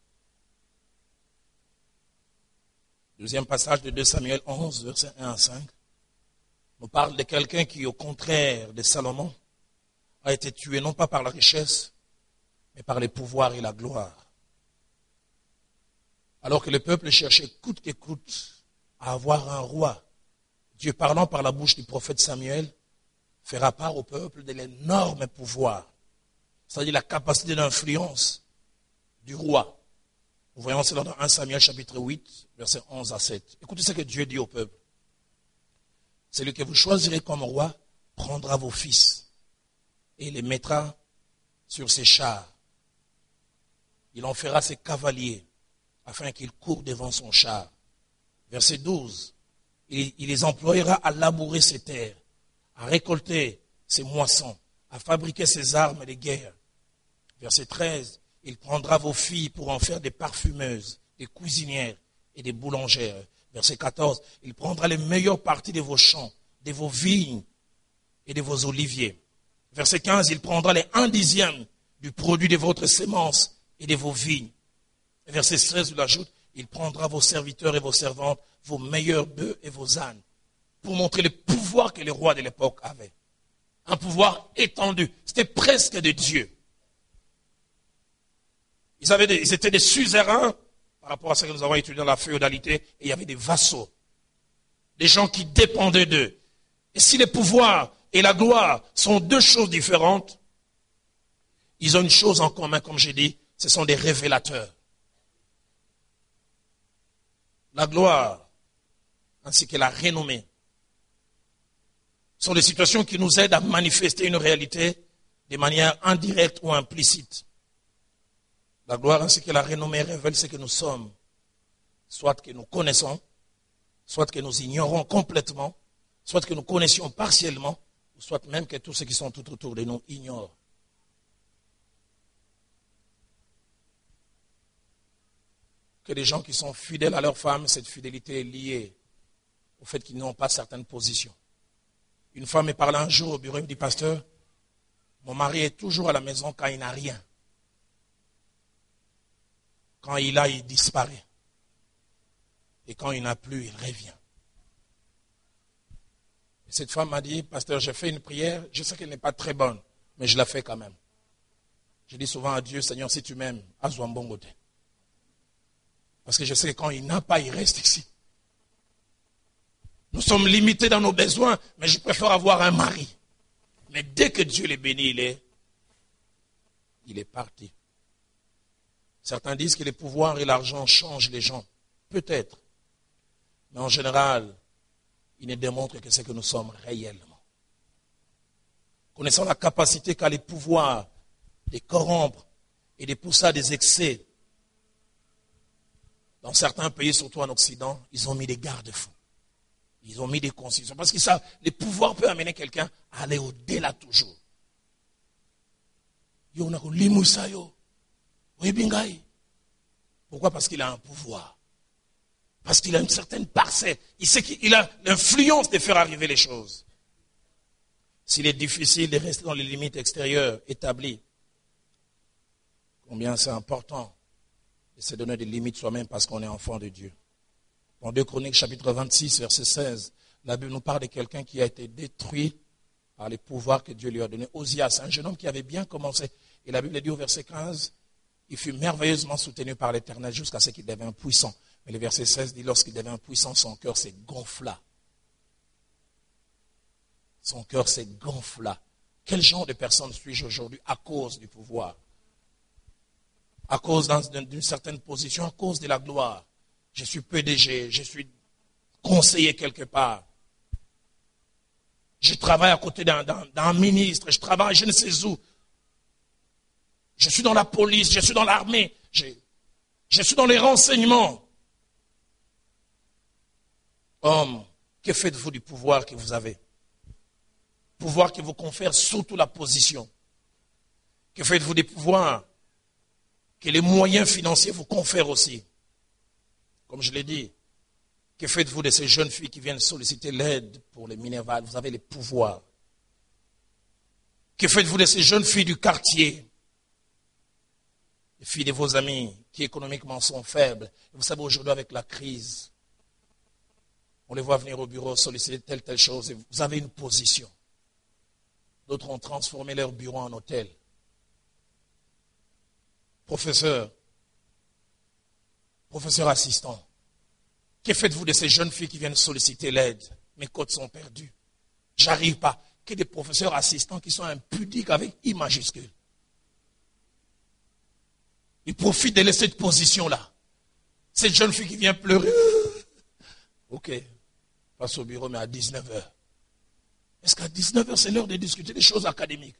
S2: Deuxième passage de deux Samuel onze, versets un à cinq, nous parle de quelqu'un qui, au contraire de Salomon, a été tué non pas par la richesse, mais par les pouvoirs et la gloire. Alors que le peuple cherchait coûte que coûte à avoir un roi, Dieu, parlant par la bouche du prophète Samuel, fera part au peuple de l'énorme pouvoir, c'est-à-dire la capacité d'influence du roi. Nous voyons cela dans un Samuel chapitre huit, versets onze à sept. Écoutez ce que Dieu dit au peuple. Celui que vous choisirez comme roi prendra vos fils et les mettra sur ses chars. Il en fera ses cavaliers afin qu'ils courent devant son char. Verset douze. Il, il les employera à labourer ses terres, à récolter ses moissons, à fabriquer ses armes de guerre. Verset treize. Il prendra vos filles pour en faire des parfumeuses, des cuisinières et des boulangères. Verset quatorze. Il prendra les meilleures parties de vos champs, de vos vignes et de vos oliviers. Verset quinze. Il prendra les un dixième du produit de votre sémence et de vos vignes. Verset seize, il ajoute, il prendra vos serviteurs et vos servantes, vos meilleurs bœufs et vos ânes, pour montrer le pouvoir que les rois de l'époque avaient. Un pouvoir étendu. C'était presque de Dieu. Ils, avaient des, ils étaient des suzerains par rapport à ce que nous avons étudié dans la féodalité, et il y avait des vassaux, des gens qui dépendaient d'eux. Et si le pouvoir et la gloire sont deux choses différentes, ils ont une chose en commun, comme j'ai dit, ce sont des révélateurs. La gloire, ainsi que la renommée, sont des situations qui nous aident à manifester une réalité de manière indirecte ou implicite. La gloire ainsi que la renommée révèlent ce que nous sommes, soit que nous connaissons, soit que nous ignorons complètement, soit que nous connaissions partiellement, soit même que tous ceux qui sont tout autour de nous ignorent. Que les gens qui sont fidèles à leur femme, cette fidélité est liée au fait qu'ils n'ont pas certaines positions. Une femme me parlait un jour au bureau, elle me dit, pasteur, mon mari est toujours à la maison quand il n'a rien. Quand il a, il disparaît. Et quand il n'a plus, il revient. Et cette femme m'a dit, pasteur, j'ai fait une prière, je sais qu'elle n'est pas très bonne, mais je la fais quand même. Je dis souvent à Dieu, Seigneur, si tu m'aimes, azwa mbongote. Parce que je sais que quand il n'a pas, il reste ici. Nous sommes limités dans nos besoins, mais je préfère avoir un mari. Mais dès que Dieu les bénit, il est, il est parti. Certains disent que les pouvoirs et l'argent changent les gens. Peut-être. Mais en général, ils ne démontrent que ce que nous sommes réellement. Connaissant la capacité qu'a les pouvoirs de corrompre et de pousser à des excès, dans certains pays, surtout en Occident, ils ont mis des garde-fous. Ils ont mis des constitutions. Parce qu'ils savent, les pouvoirs peuvent amener quelqu'un à aller au-delà toujours. Pourquoi? Parce qu'il a un pouvoir. Parce qu'il a une certaine parcelle. Il sait qu'il a l'influence de faire arriver les choses. S'il est difficile de rester dans les limites extérieures établies, combien c'est important de se donner des limites soi-même parce qu'on est enfant de Dieu. Dans deux Chroniques, chapitre vingt-six, verset seize, la Bible nous parle de quelqu'un qui a été détruit par les pouvoirs que Dieu lui a donnés. Osias, un jeune homme qui avait bien commencé. Et la Bible dit au verset quinze, il fut merveilleusement soutenu par l'Éternel jusqu'à ce qu'il devint puissant. Mais le verset seize dit, lorsqu'il devint puissant, son cœur s'est gonfla. Son cœur s'est gonfla. Quel genre de personne suis-je aujourd'hui à cause du pouvoir? À cause d'une certaine position, à cause de la gloire. Je suis P D G, je suis conseiller quelque part. Je travaille à côté d'un ministre, je travaille je ne sais où. Je suis dans la police, je suis dans l'armée, je, je suis dans les renseignements. Homme, que faites-vous du pouvoir que vous avez? Pouvoir qui vous confère surtout la position. Que faites-vous des pouvoirs que les moyens financiers vous confèrent aussi? Comme je l'ai dit, que faites-vous de ces jeunes filles qui viennent solliciter l'aide pour les minervales? Vous avez les pouvoirs. Que faites-vous de ces jeunes filles du quartier? Les filles de vos amis qui économiquement sont faibles. Vous savez, aujourd'hui avec la crise, on les voit venir au bureau solliciter telle, telle chose. Et vous avez une position. D'autres ont transformé leur bureau en hôtel. Professeur, professeur assistant, que faites-vous de ces jeunes filles qui viennent solliciter l'aide? Mes côtes sont perdues. J'arrive pas. Que des professeurs assistants qui sont impudiques avec I majuscule. Ils profitent de cette position-là. Cette jeune fille qui vient pleurer. Ok, passe au bureau, mais à dix-neuf heures. Est-ce qu'à dix-neuf heures, c'est l'heure de discuter des choses académiques?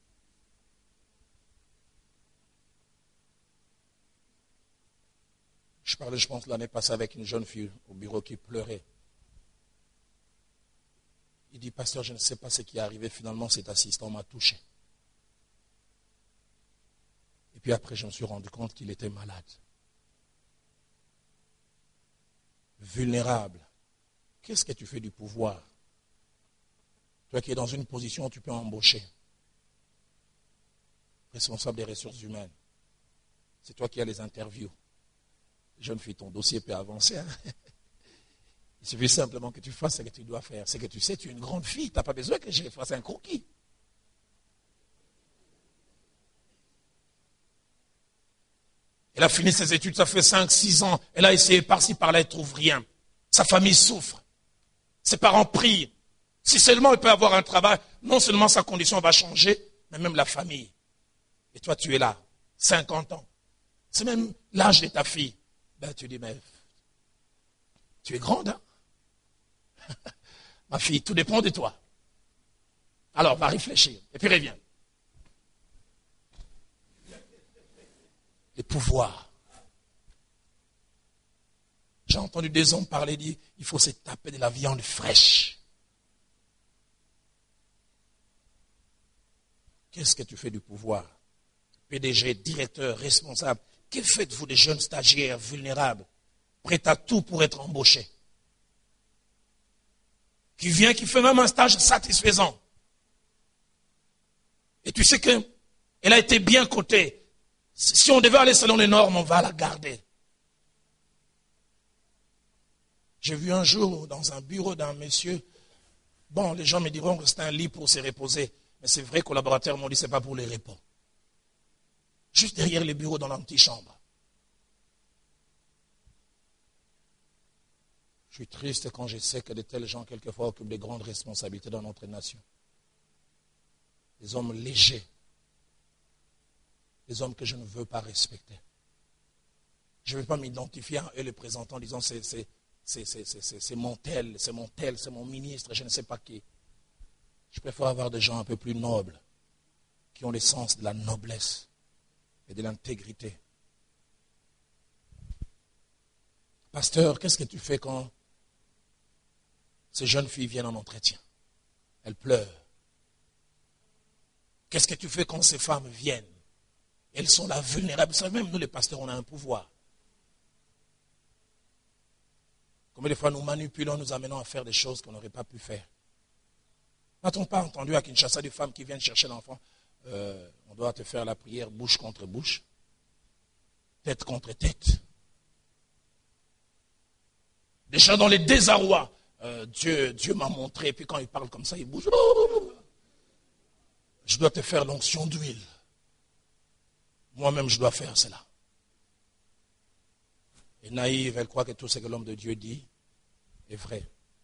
S2: Je parlais, je pense, l'année passée avec une jeune fille au bureau qui pleurait. Il dit, pasteur, je ne sais pas ce qui est arrivé. Finalement, cet assistant m'a touché. Et puis après, je me suis rendu compte qu'il était malade. Vulnérable. Qu'est-ce que tu fais du pouvoir? Toi qui es dans une position où tu peux embaucher. Responsable des ressources humaines. C'est toi qui as les interviews. Jeune fille, ton dossier peut avancer. Hein? Il suffit simplement que tu fasses ce que tu dois faire. C'est que tu sais, tu es une grande fille. Tu n'as pas besoin que je fasse un croquis. Elle a fini ses études, ça fait cinq, six ans. Elle a essayé par-ci, par-là, elle ne trouve rien. Sa famille souffre. Ses parents prient. Si seulement elle peut avoir un travail, non seulement sa condition va changer, mais même la famille. Et toi, tu es là, cinquante ans. C'est même l'âge de ta fille. Ben, tu dis, mais tu es grande, hein? Ma fille, tout dépend de toi. Alors, va réfléchir. Et puis reviens. les pouvoirs. J'ai entendu des hommes parler, dire, il faut se taper de la viande fraîche. Qu'est-ce que tu fais du pouvoir? P D G, directeur, responsable. Que faites-vous des jeunes stagiaires vulnérables, prêts à tout pour être embauchés? Qui vient, qui fait même un stage satisfaisant. Et tu sais qu'elle a été bien cotée. Si on devait aller selon les normes, on va la garder. J'ai vu un jour dans un bureau d'un monsieur, bon, les gens me diront que c'est un lit pour se reposer, mais c'est vrai, collaborateurs m'ont dit que ce n'est pas pour les repos. Juste derrière les bureaux dans l'antichambre. Je suis triste quand je sais que de tels gens, quelquefois, occupent des grandes responsabilités dans notre nation. Des hommes légers. Des hommes que je ne veux pas respecter. Je ne vais pas m'identifier à eux, les présentants, en disant c'est, c'est, c'est, c'est, c'est, c'est, c'est mon tel, c'est mon tel, c'est mon ministre, je ne sais pas qui. Je préfère avoir des gens un peu plus nobles, qui ont le sens de la noblesse et de l'intégrité. Pasteur, qu'est-ce que tu fais quand ces jeunes filles viennent en entretien? Elles pleurent. Qu'est-ce que tu fais quand ces femmes viennent? Elles sont là vulnérables. Vous savez, même nous les pasteurs, on a un pouvoir. Combien de fois nous manipulons, nous amenons à faire des choses qu'on n'aurait pas pu faire? N'a-t-on pas entendu à Kinshasa des femmes qui viennent chercher l'enfant? Euh, on doit te faire la prière bouche contre bouche, tête contre tête. Déjà dans les désarrois, euh, Dieu, Dieu m'a montré, et puis quand il parle comme ça, il bouge. Je dois te faire l'onction d'huile. Moi-même, je dois faire cela. Et naïve, elle croit que tout ce que l'homme de Dieu dit est vrai.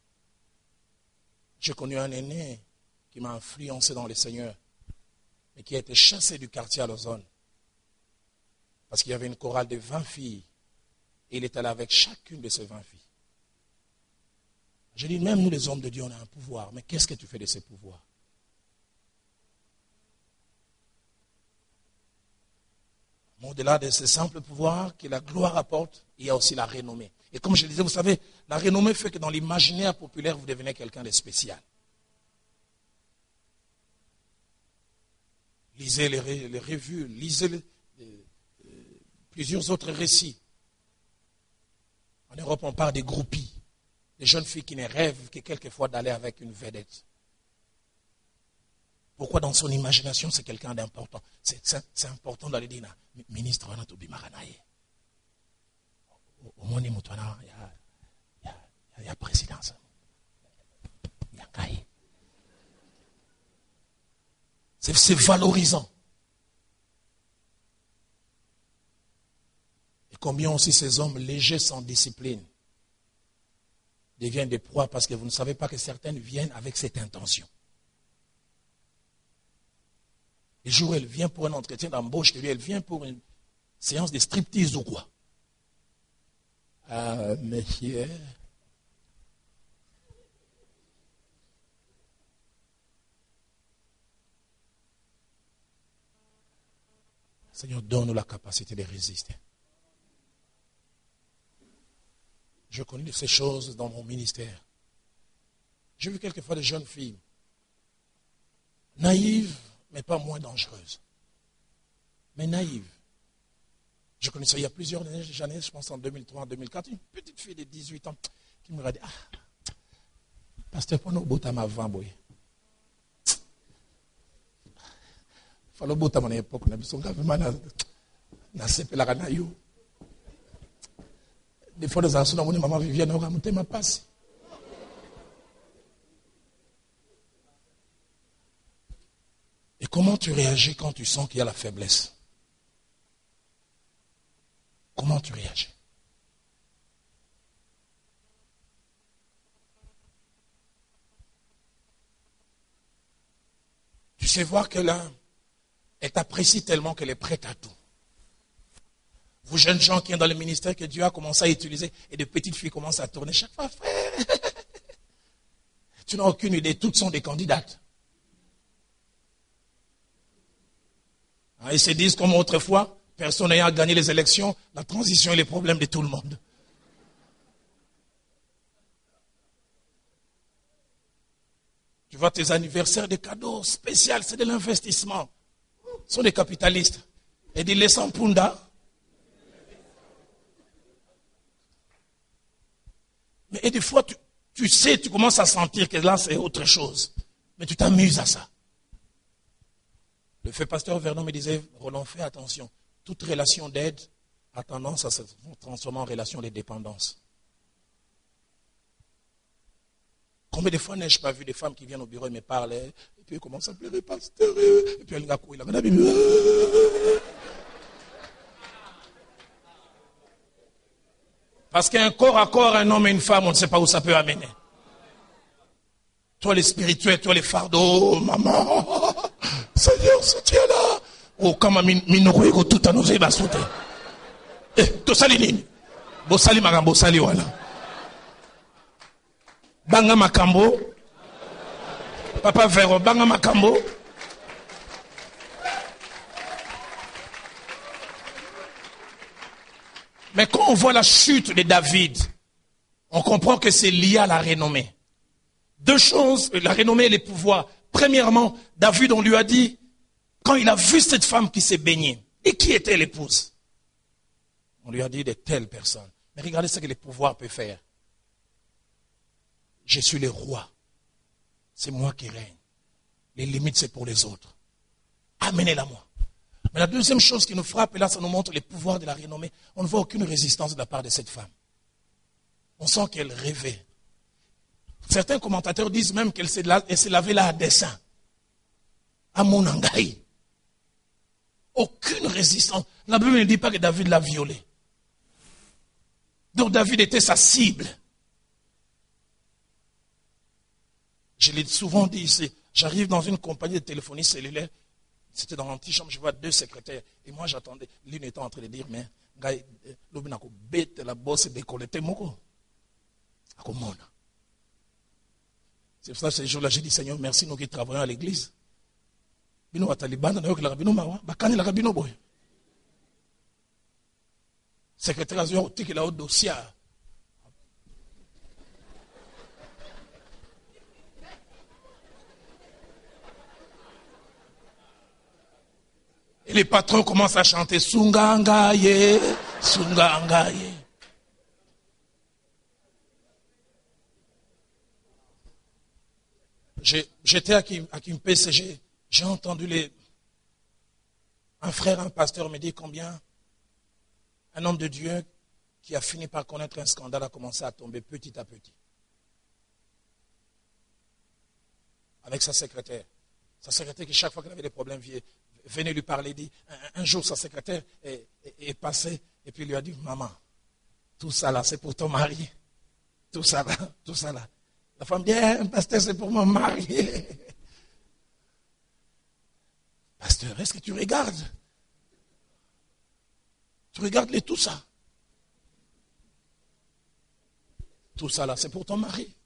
S2: J'ai connu un aîné qui m'a influencé dans le Seigneur, mais qui a été chassé du quartier à Lausanne. Parce qu'il y avait une chorale de vingt filles, et il était là avec chacune de ces vingt filles. Je dis, même nous les hommes de Dieu, on a un pouvoir, mais qu'est-ce que tu fais de ces pouvoirs? Au-delà de ce simple pouvoir que la gloire apporte, il y a aussi la renommée. Et comme je le disais, vous savez, la renommée fait que dans l'imaginaire populaire, vous devenez quelqu'un de spécial. Lisez les, ré, les revues, lisez les, les, les, plusieurs autres récits. En Europe, on parle des groupies, des jeunes filles qui ne rêvent que quelquefois d'aller avec une vedette. Pourquoi dans son imagination, c'est quelqu'un d'important? C'est, c'est, c'est important d'aller dire, ministre, on a tout bimaranaye. Au moins, il y a présidence. Il y a cahier. C'est, c'est valorisant. Et combien aussi ces hommes légers sans discipline deviennent des proies parce que vous ne savez pas que certaines viennent avec cette intention. Le jour où elle vient pour un entretien d'embauche, elle vient pour une séance de striptease ou quoi? Ah, monsieur. Seigneur, donne-nous la capacité de résister. Je connais ces choses dans mon ministère. J'ai vu quelquefois des jeunes filles naïves, mais pas moins dangereuse. Mais naïve. Je connais ça il y a plusieurs années, je pense en deux mille trois, en deux mille quatre, une petite fille de dix-huit ans qui me dit, ah, pasteur, pour nous, botam avant, boy. Falo botam à l'époque, na biso gavement na na sepela kana yo. Des fois, dans un son, on maman Viviane, on va monter ma passe. Et comment tu réagis quand tu sens qu'il y a la faiblesse? Comment tu réagis? Tu sais voir que là, elle t'apprécie tellement qu'elle est prête à tout. Vous jeunes gens qui sont dans le ministère que Dieu a commencé à utiliser et de petites filles commencent à tourner chaque fois, frère. Tu n'as aucune idée, toutes sont des candidates. Ils se disent comme autrefois, personne n'ayant gagné les élections, la transition est le problème de tout le monde. Tu vois, tes anniversaires, des cadeaux spéciaux, c'est de l'investissement. Ce sont des capitalistes. Et des laissants punda. Mais et des fois, tu, tu sais, tu commences à sentir que là, c'est autre chose. Mais tu t'amuses à ça. Le fait pasteur Vernon me disait, Roland, fais attention. Toute relation d'aide a tendance à se transformer en relation de dépendance. Combien de fois n'ai-je pas vu des femmes qui viennent au bureau et me parlent, et puis elles commencent à pleurer, pasteur, et puis elles n'ont pas la Bible. Parce qu'un corps à corps, un homme et une femme, on ne sait pas où ça peut amener. Toi les spirituels, toi les fardeaux, oh, maman, Seigneur, soutiens-la. Oh, kama minoko tout à nos ébasoute. Eh, to sali nini? Bo sali magambo sali wala. Banga makambo. Papa Vero, banga makambo. Mais quand on voit la chute de David, on comprend que c'est lié à la renommée. Deux choses, la renommée et les pouvoirs. Premièrement, David, on lui a dit, quand il a vu cette femme qui s'est baignée, et qui était l'épouse, on lui a dit de telles personnes. Mais regardez ce que les pouvoirs peuvent faire. Je suis le roi. C'est moi qui règne. Les limites, c'est pour les autres. Amenez-la moi. Mais la deuxième chose qui nous frappe, et là, ça nous montre les pouvoirs de la renommée. On ne voit aucune résistance de la part de cette femme. On sent qu'elle rêvait. Certains commentateurs disent même qu'elle s'est lavée là à dessein. À mon engaï. Aucune résistance. La Bible ne dit pas que David l'a violée. Donc David était sa cible. Je l'ai souvent dit ici. J'arrive dans une compagnie de téléphonie cellulaire. C'était dans l'antichambre, je vois deux secrétaires. Et moi j'attendais. L'une était en train de dire, mais, l'obinako bête la bosse décolletée moko. Akomona. C'est pour ça que ce jour-là, j'ai dit, Seigneur, merci, nous qui travaillons à l'église. Bino wa Taliban, na yoki la rabino mawa, bakani la rabino boy. Secrétaire a dit, tiki la haute dossier. Et les patrons commencent à chanter Sungangaye, Sungangaye. J'étais à Kimpé, j'ai, j'ai entendu les, un frère, un pasteur me dire combien un homme de Dieu qui a fini par connaître un scandale a commencé à tomber petit à petit. Avec sa secrétaire. Sa secrétaire qui chaque fois qu'elle avait des problèmes venait lui parler, dit, un, un jour sa secrétaire est, est, est passée et puis lui a dit, maman, tout ça là c'est pour ton mari. Tout ça là, tout ça là. La femme dit, eh, pasteur, c'est pour mon mari. Pasteur, est-ce que tu regardes? Tu regardes les tout ça. Tout ça là, c'est pour ton mari.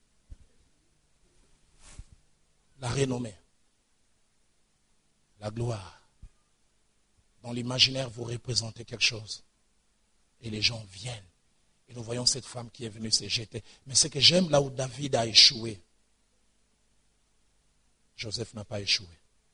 S2: La renommée. La gloire. Dans l'imaginaire, vous représentez quelque chose. Et les gens viennent. Et nous voyons cette femme qui est venue se jeter. Mais ce que j'aime là où David a échoué, Joseph n'a pas échoué.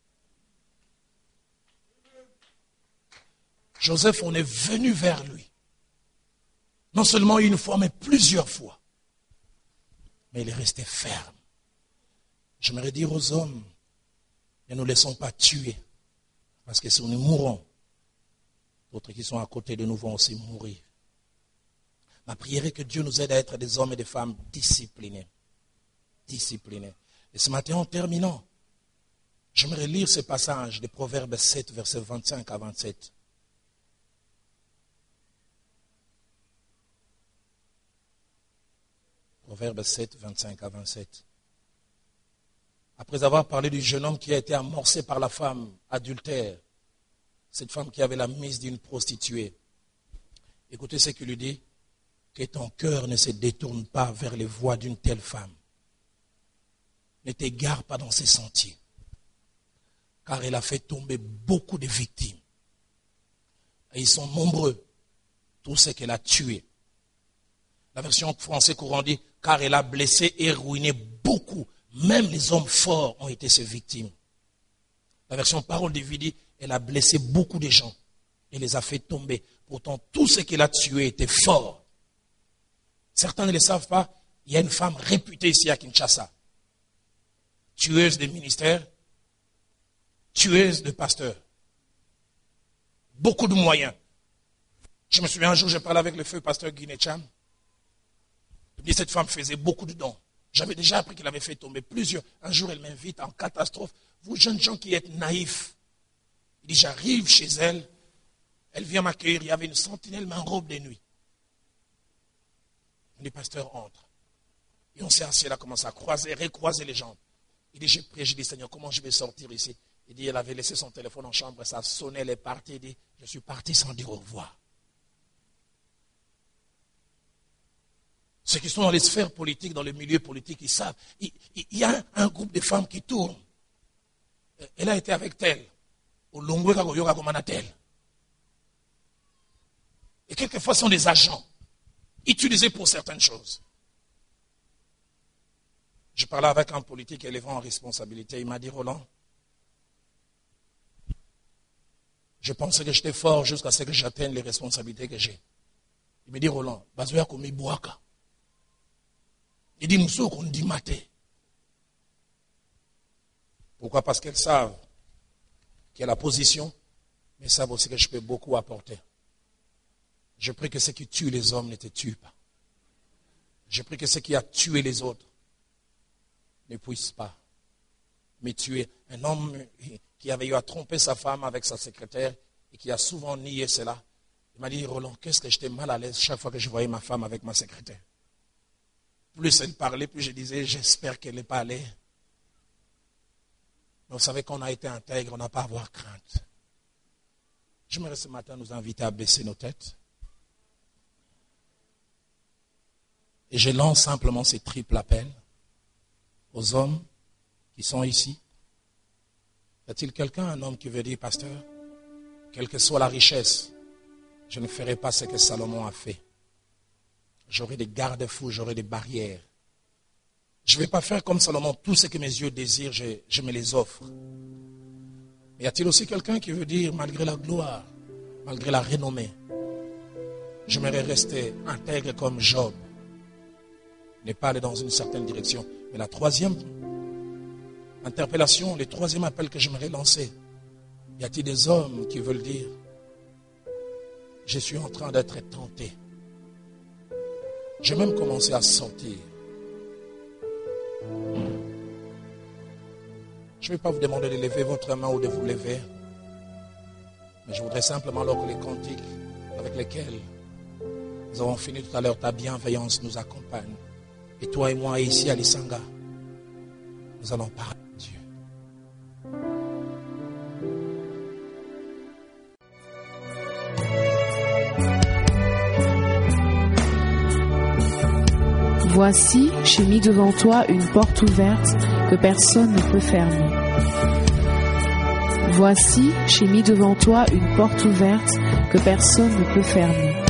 S2: Joseph, on est venu vers lui. Non seulement une fois, mais plusieurs fois. Mais il est resté ferme. J'aimerais dire aux hommes, ne nous laissons pas tuer. Parce que si nous mourons, d'autres qui sont à côté de nous vont aussi mourir. Ma prière est que Dieu nous aide à être des hommes et des femmes disciplinés. Disciplinés. Et ce matin, en terminant, j'aimerais lire ce passage de Proverbes sept, versets vingt-cinq à vingt-sept. Proverbes sept, vingt-cinq à vingt-sept. Après avoir parlé du jeune homme qui a été amorcé par la femme adultère, cette femme qui avait la mise d'une prostituée, écoutez ce qu'il lui dit. Que ton cœur ne se détourne pas vers les voies d'une telle femme. Ne t'égare pas dans ses sentiers. Car elle a fait tomber beaucoup de victimes. Et ils sont nombreux, tous ceux qu'elle a tués. La version française courant dit, car elle a blessé et ruiné beaucoup. Même les hommes forts ont été ses victimes. La version parole de vie dit, elle a blessé beaucoup de gens et les a fait tomber. Pourtant, tous ceux qu'elle a tués étaient forts. Certains ne le savent pas, il y a une femme réputée ici à Kinshasa. Tueuse des ministères, tueuse de pasteurs. Beaucoup de moyens. Je me souviens un jour, je parlais avec le feu pasteur Guinecham. Il dit cette femme faisait beaucoup de dons. J'avais déjà appris qu'elle avait fait tomber plusieurs. Un jour, elle m'invite en catastrophe. Vous, jeunes gens qui êtes naïfs. Il dit, j'arrive chez elle. Elle vient m'accueillir. Il y avait une sentinelle, mais en robe de nuit. Le pasteur entre. Et on s'est assis, elle a commencé à croiser, recroiser les jambes. Il dit, j'ai prié, j'ai dit, Seigneur, comment je vais sortir ici? Il dit, elle avait laissé son téléphone en chambre, ça sonnait, elle est partie. Il dit, je suis parti sans dire au revoir. Ceux qui sont dans les sphères politiques, dans le milieu politique, ils savent. Il, il, il y a un, un groupe de femmes qui tourne. Elle a été avec elle. Au Longwe Kagoyoga Komanatel. Et quelquefois, ce sont des agents utilisés pour certaines choses. Je parlais avec un politique élevant en responsabilité. Il m'a dit, Roland, je pensais que j'étais fort jusqu'à ce que j'atteigne les responsabilités que j'ai. Il me dit, Roland, Bazoya Komi Bouaka. Il dit, nous sommes qu'on dit maté. Pourquoi? Parce qu'elles savent qu'il y a la position, mais elles savent aussi que je peux beaucoup apporter. Je prie que ce qui tue les hommes ne te tue pas. Je prie que ce qui a tué les autres ne puisse pas me tuer. Un homme qui avait eu à tromper sa femme avec sa secrétaire et qui a souvent nié cela, il m'a dit, Roland, qu'est-ce que j'étais mal à l'aise chaque fois que je voyais ma femme avec ma secrétaire. Plus elle parlait, plus je disais, j'espère qu'elle n'est pas allée. Mais vous savez qu'on a été intègre, on n'a pas à avoir crainte. J'aimerais ce matin nous inviter à baisser nos têtes. Et je lance simplement ces triples appels aux hommes qui sont ici. Y a-t-il quelqu'un, un homme qui veut dire, pasteur, quelle que soit la richesse, je ne ferai pas ce que Salomon a fait. J'aurai des garde-fous, j'aurai des barrières. Je ne vais pas faire comme Salomon, tout ce que mes yeux désirent, je, je me les offre. Mais y a-t-il aussi quelqu'un qui veut dire, malgré la gloire, malgré la renommée, j'aimerais rester intègre comme Job, ne pas aller dans une certaine direction. Mais la troisième interpellation, le troisième appel que j'aimerais lancer, y a-t-il des hommes qui veulent dire, je suis en train d'être tenté. J'ai même commencé à sortir. Je ne vais pas vous demander de lever votre main ou de vous lever. Mais je voudrais simplement, alors que les cantiques avec lesquels nous avons fini tout à l'heure, ta bienveillance nous accompagne. Et toi et moi, ici à Lisanga, nous allons parler de Dieu.
S1: Voici, j'ai mis devant toi une porte ouverte que personne ne peut fermer. Voici, j'ai mis devant toi une porte ouverte que personne ne peut fermer.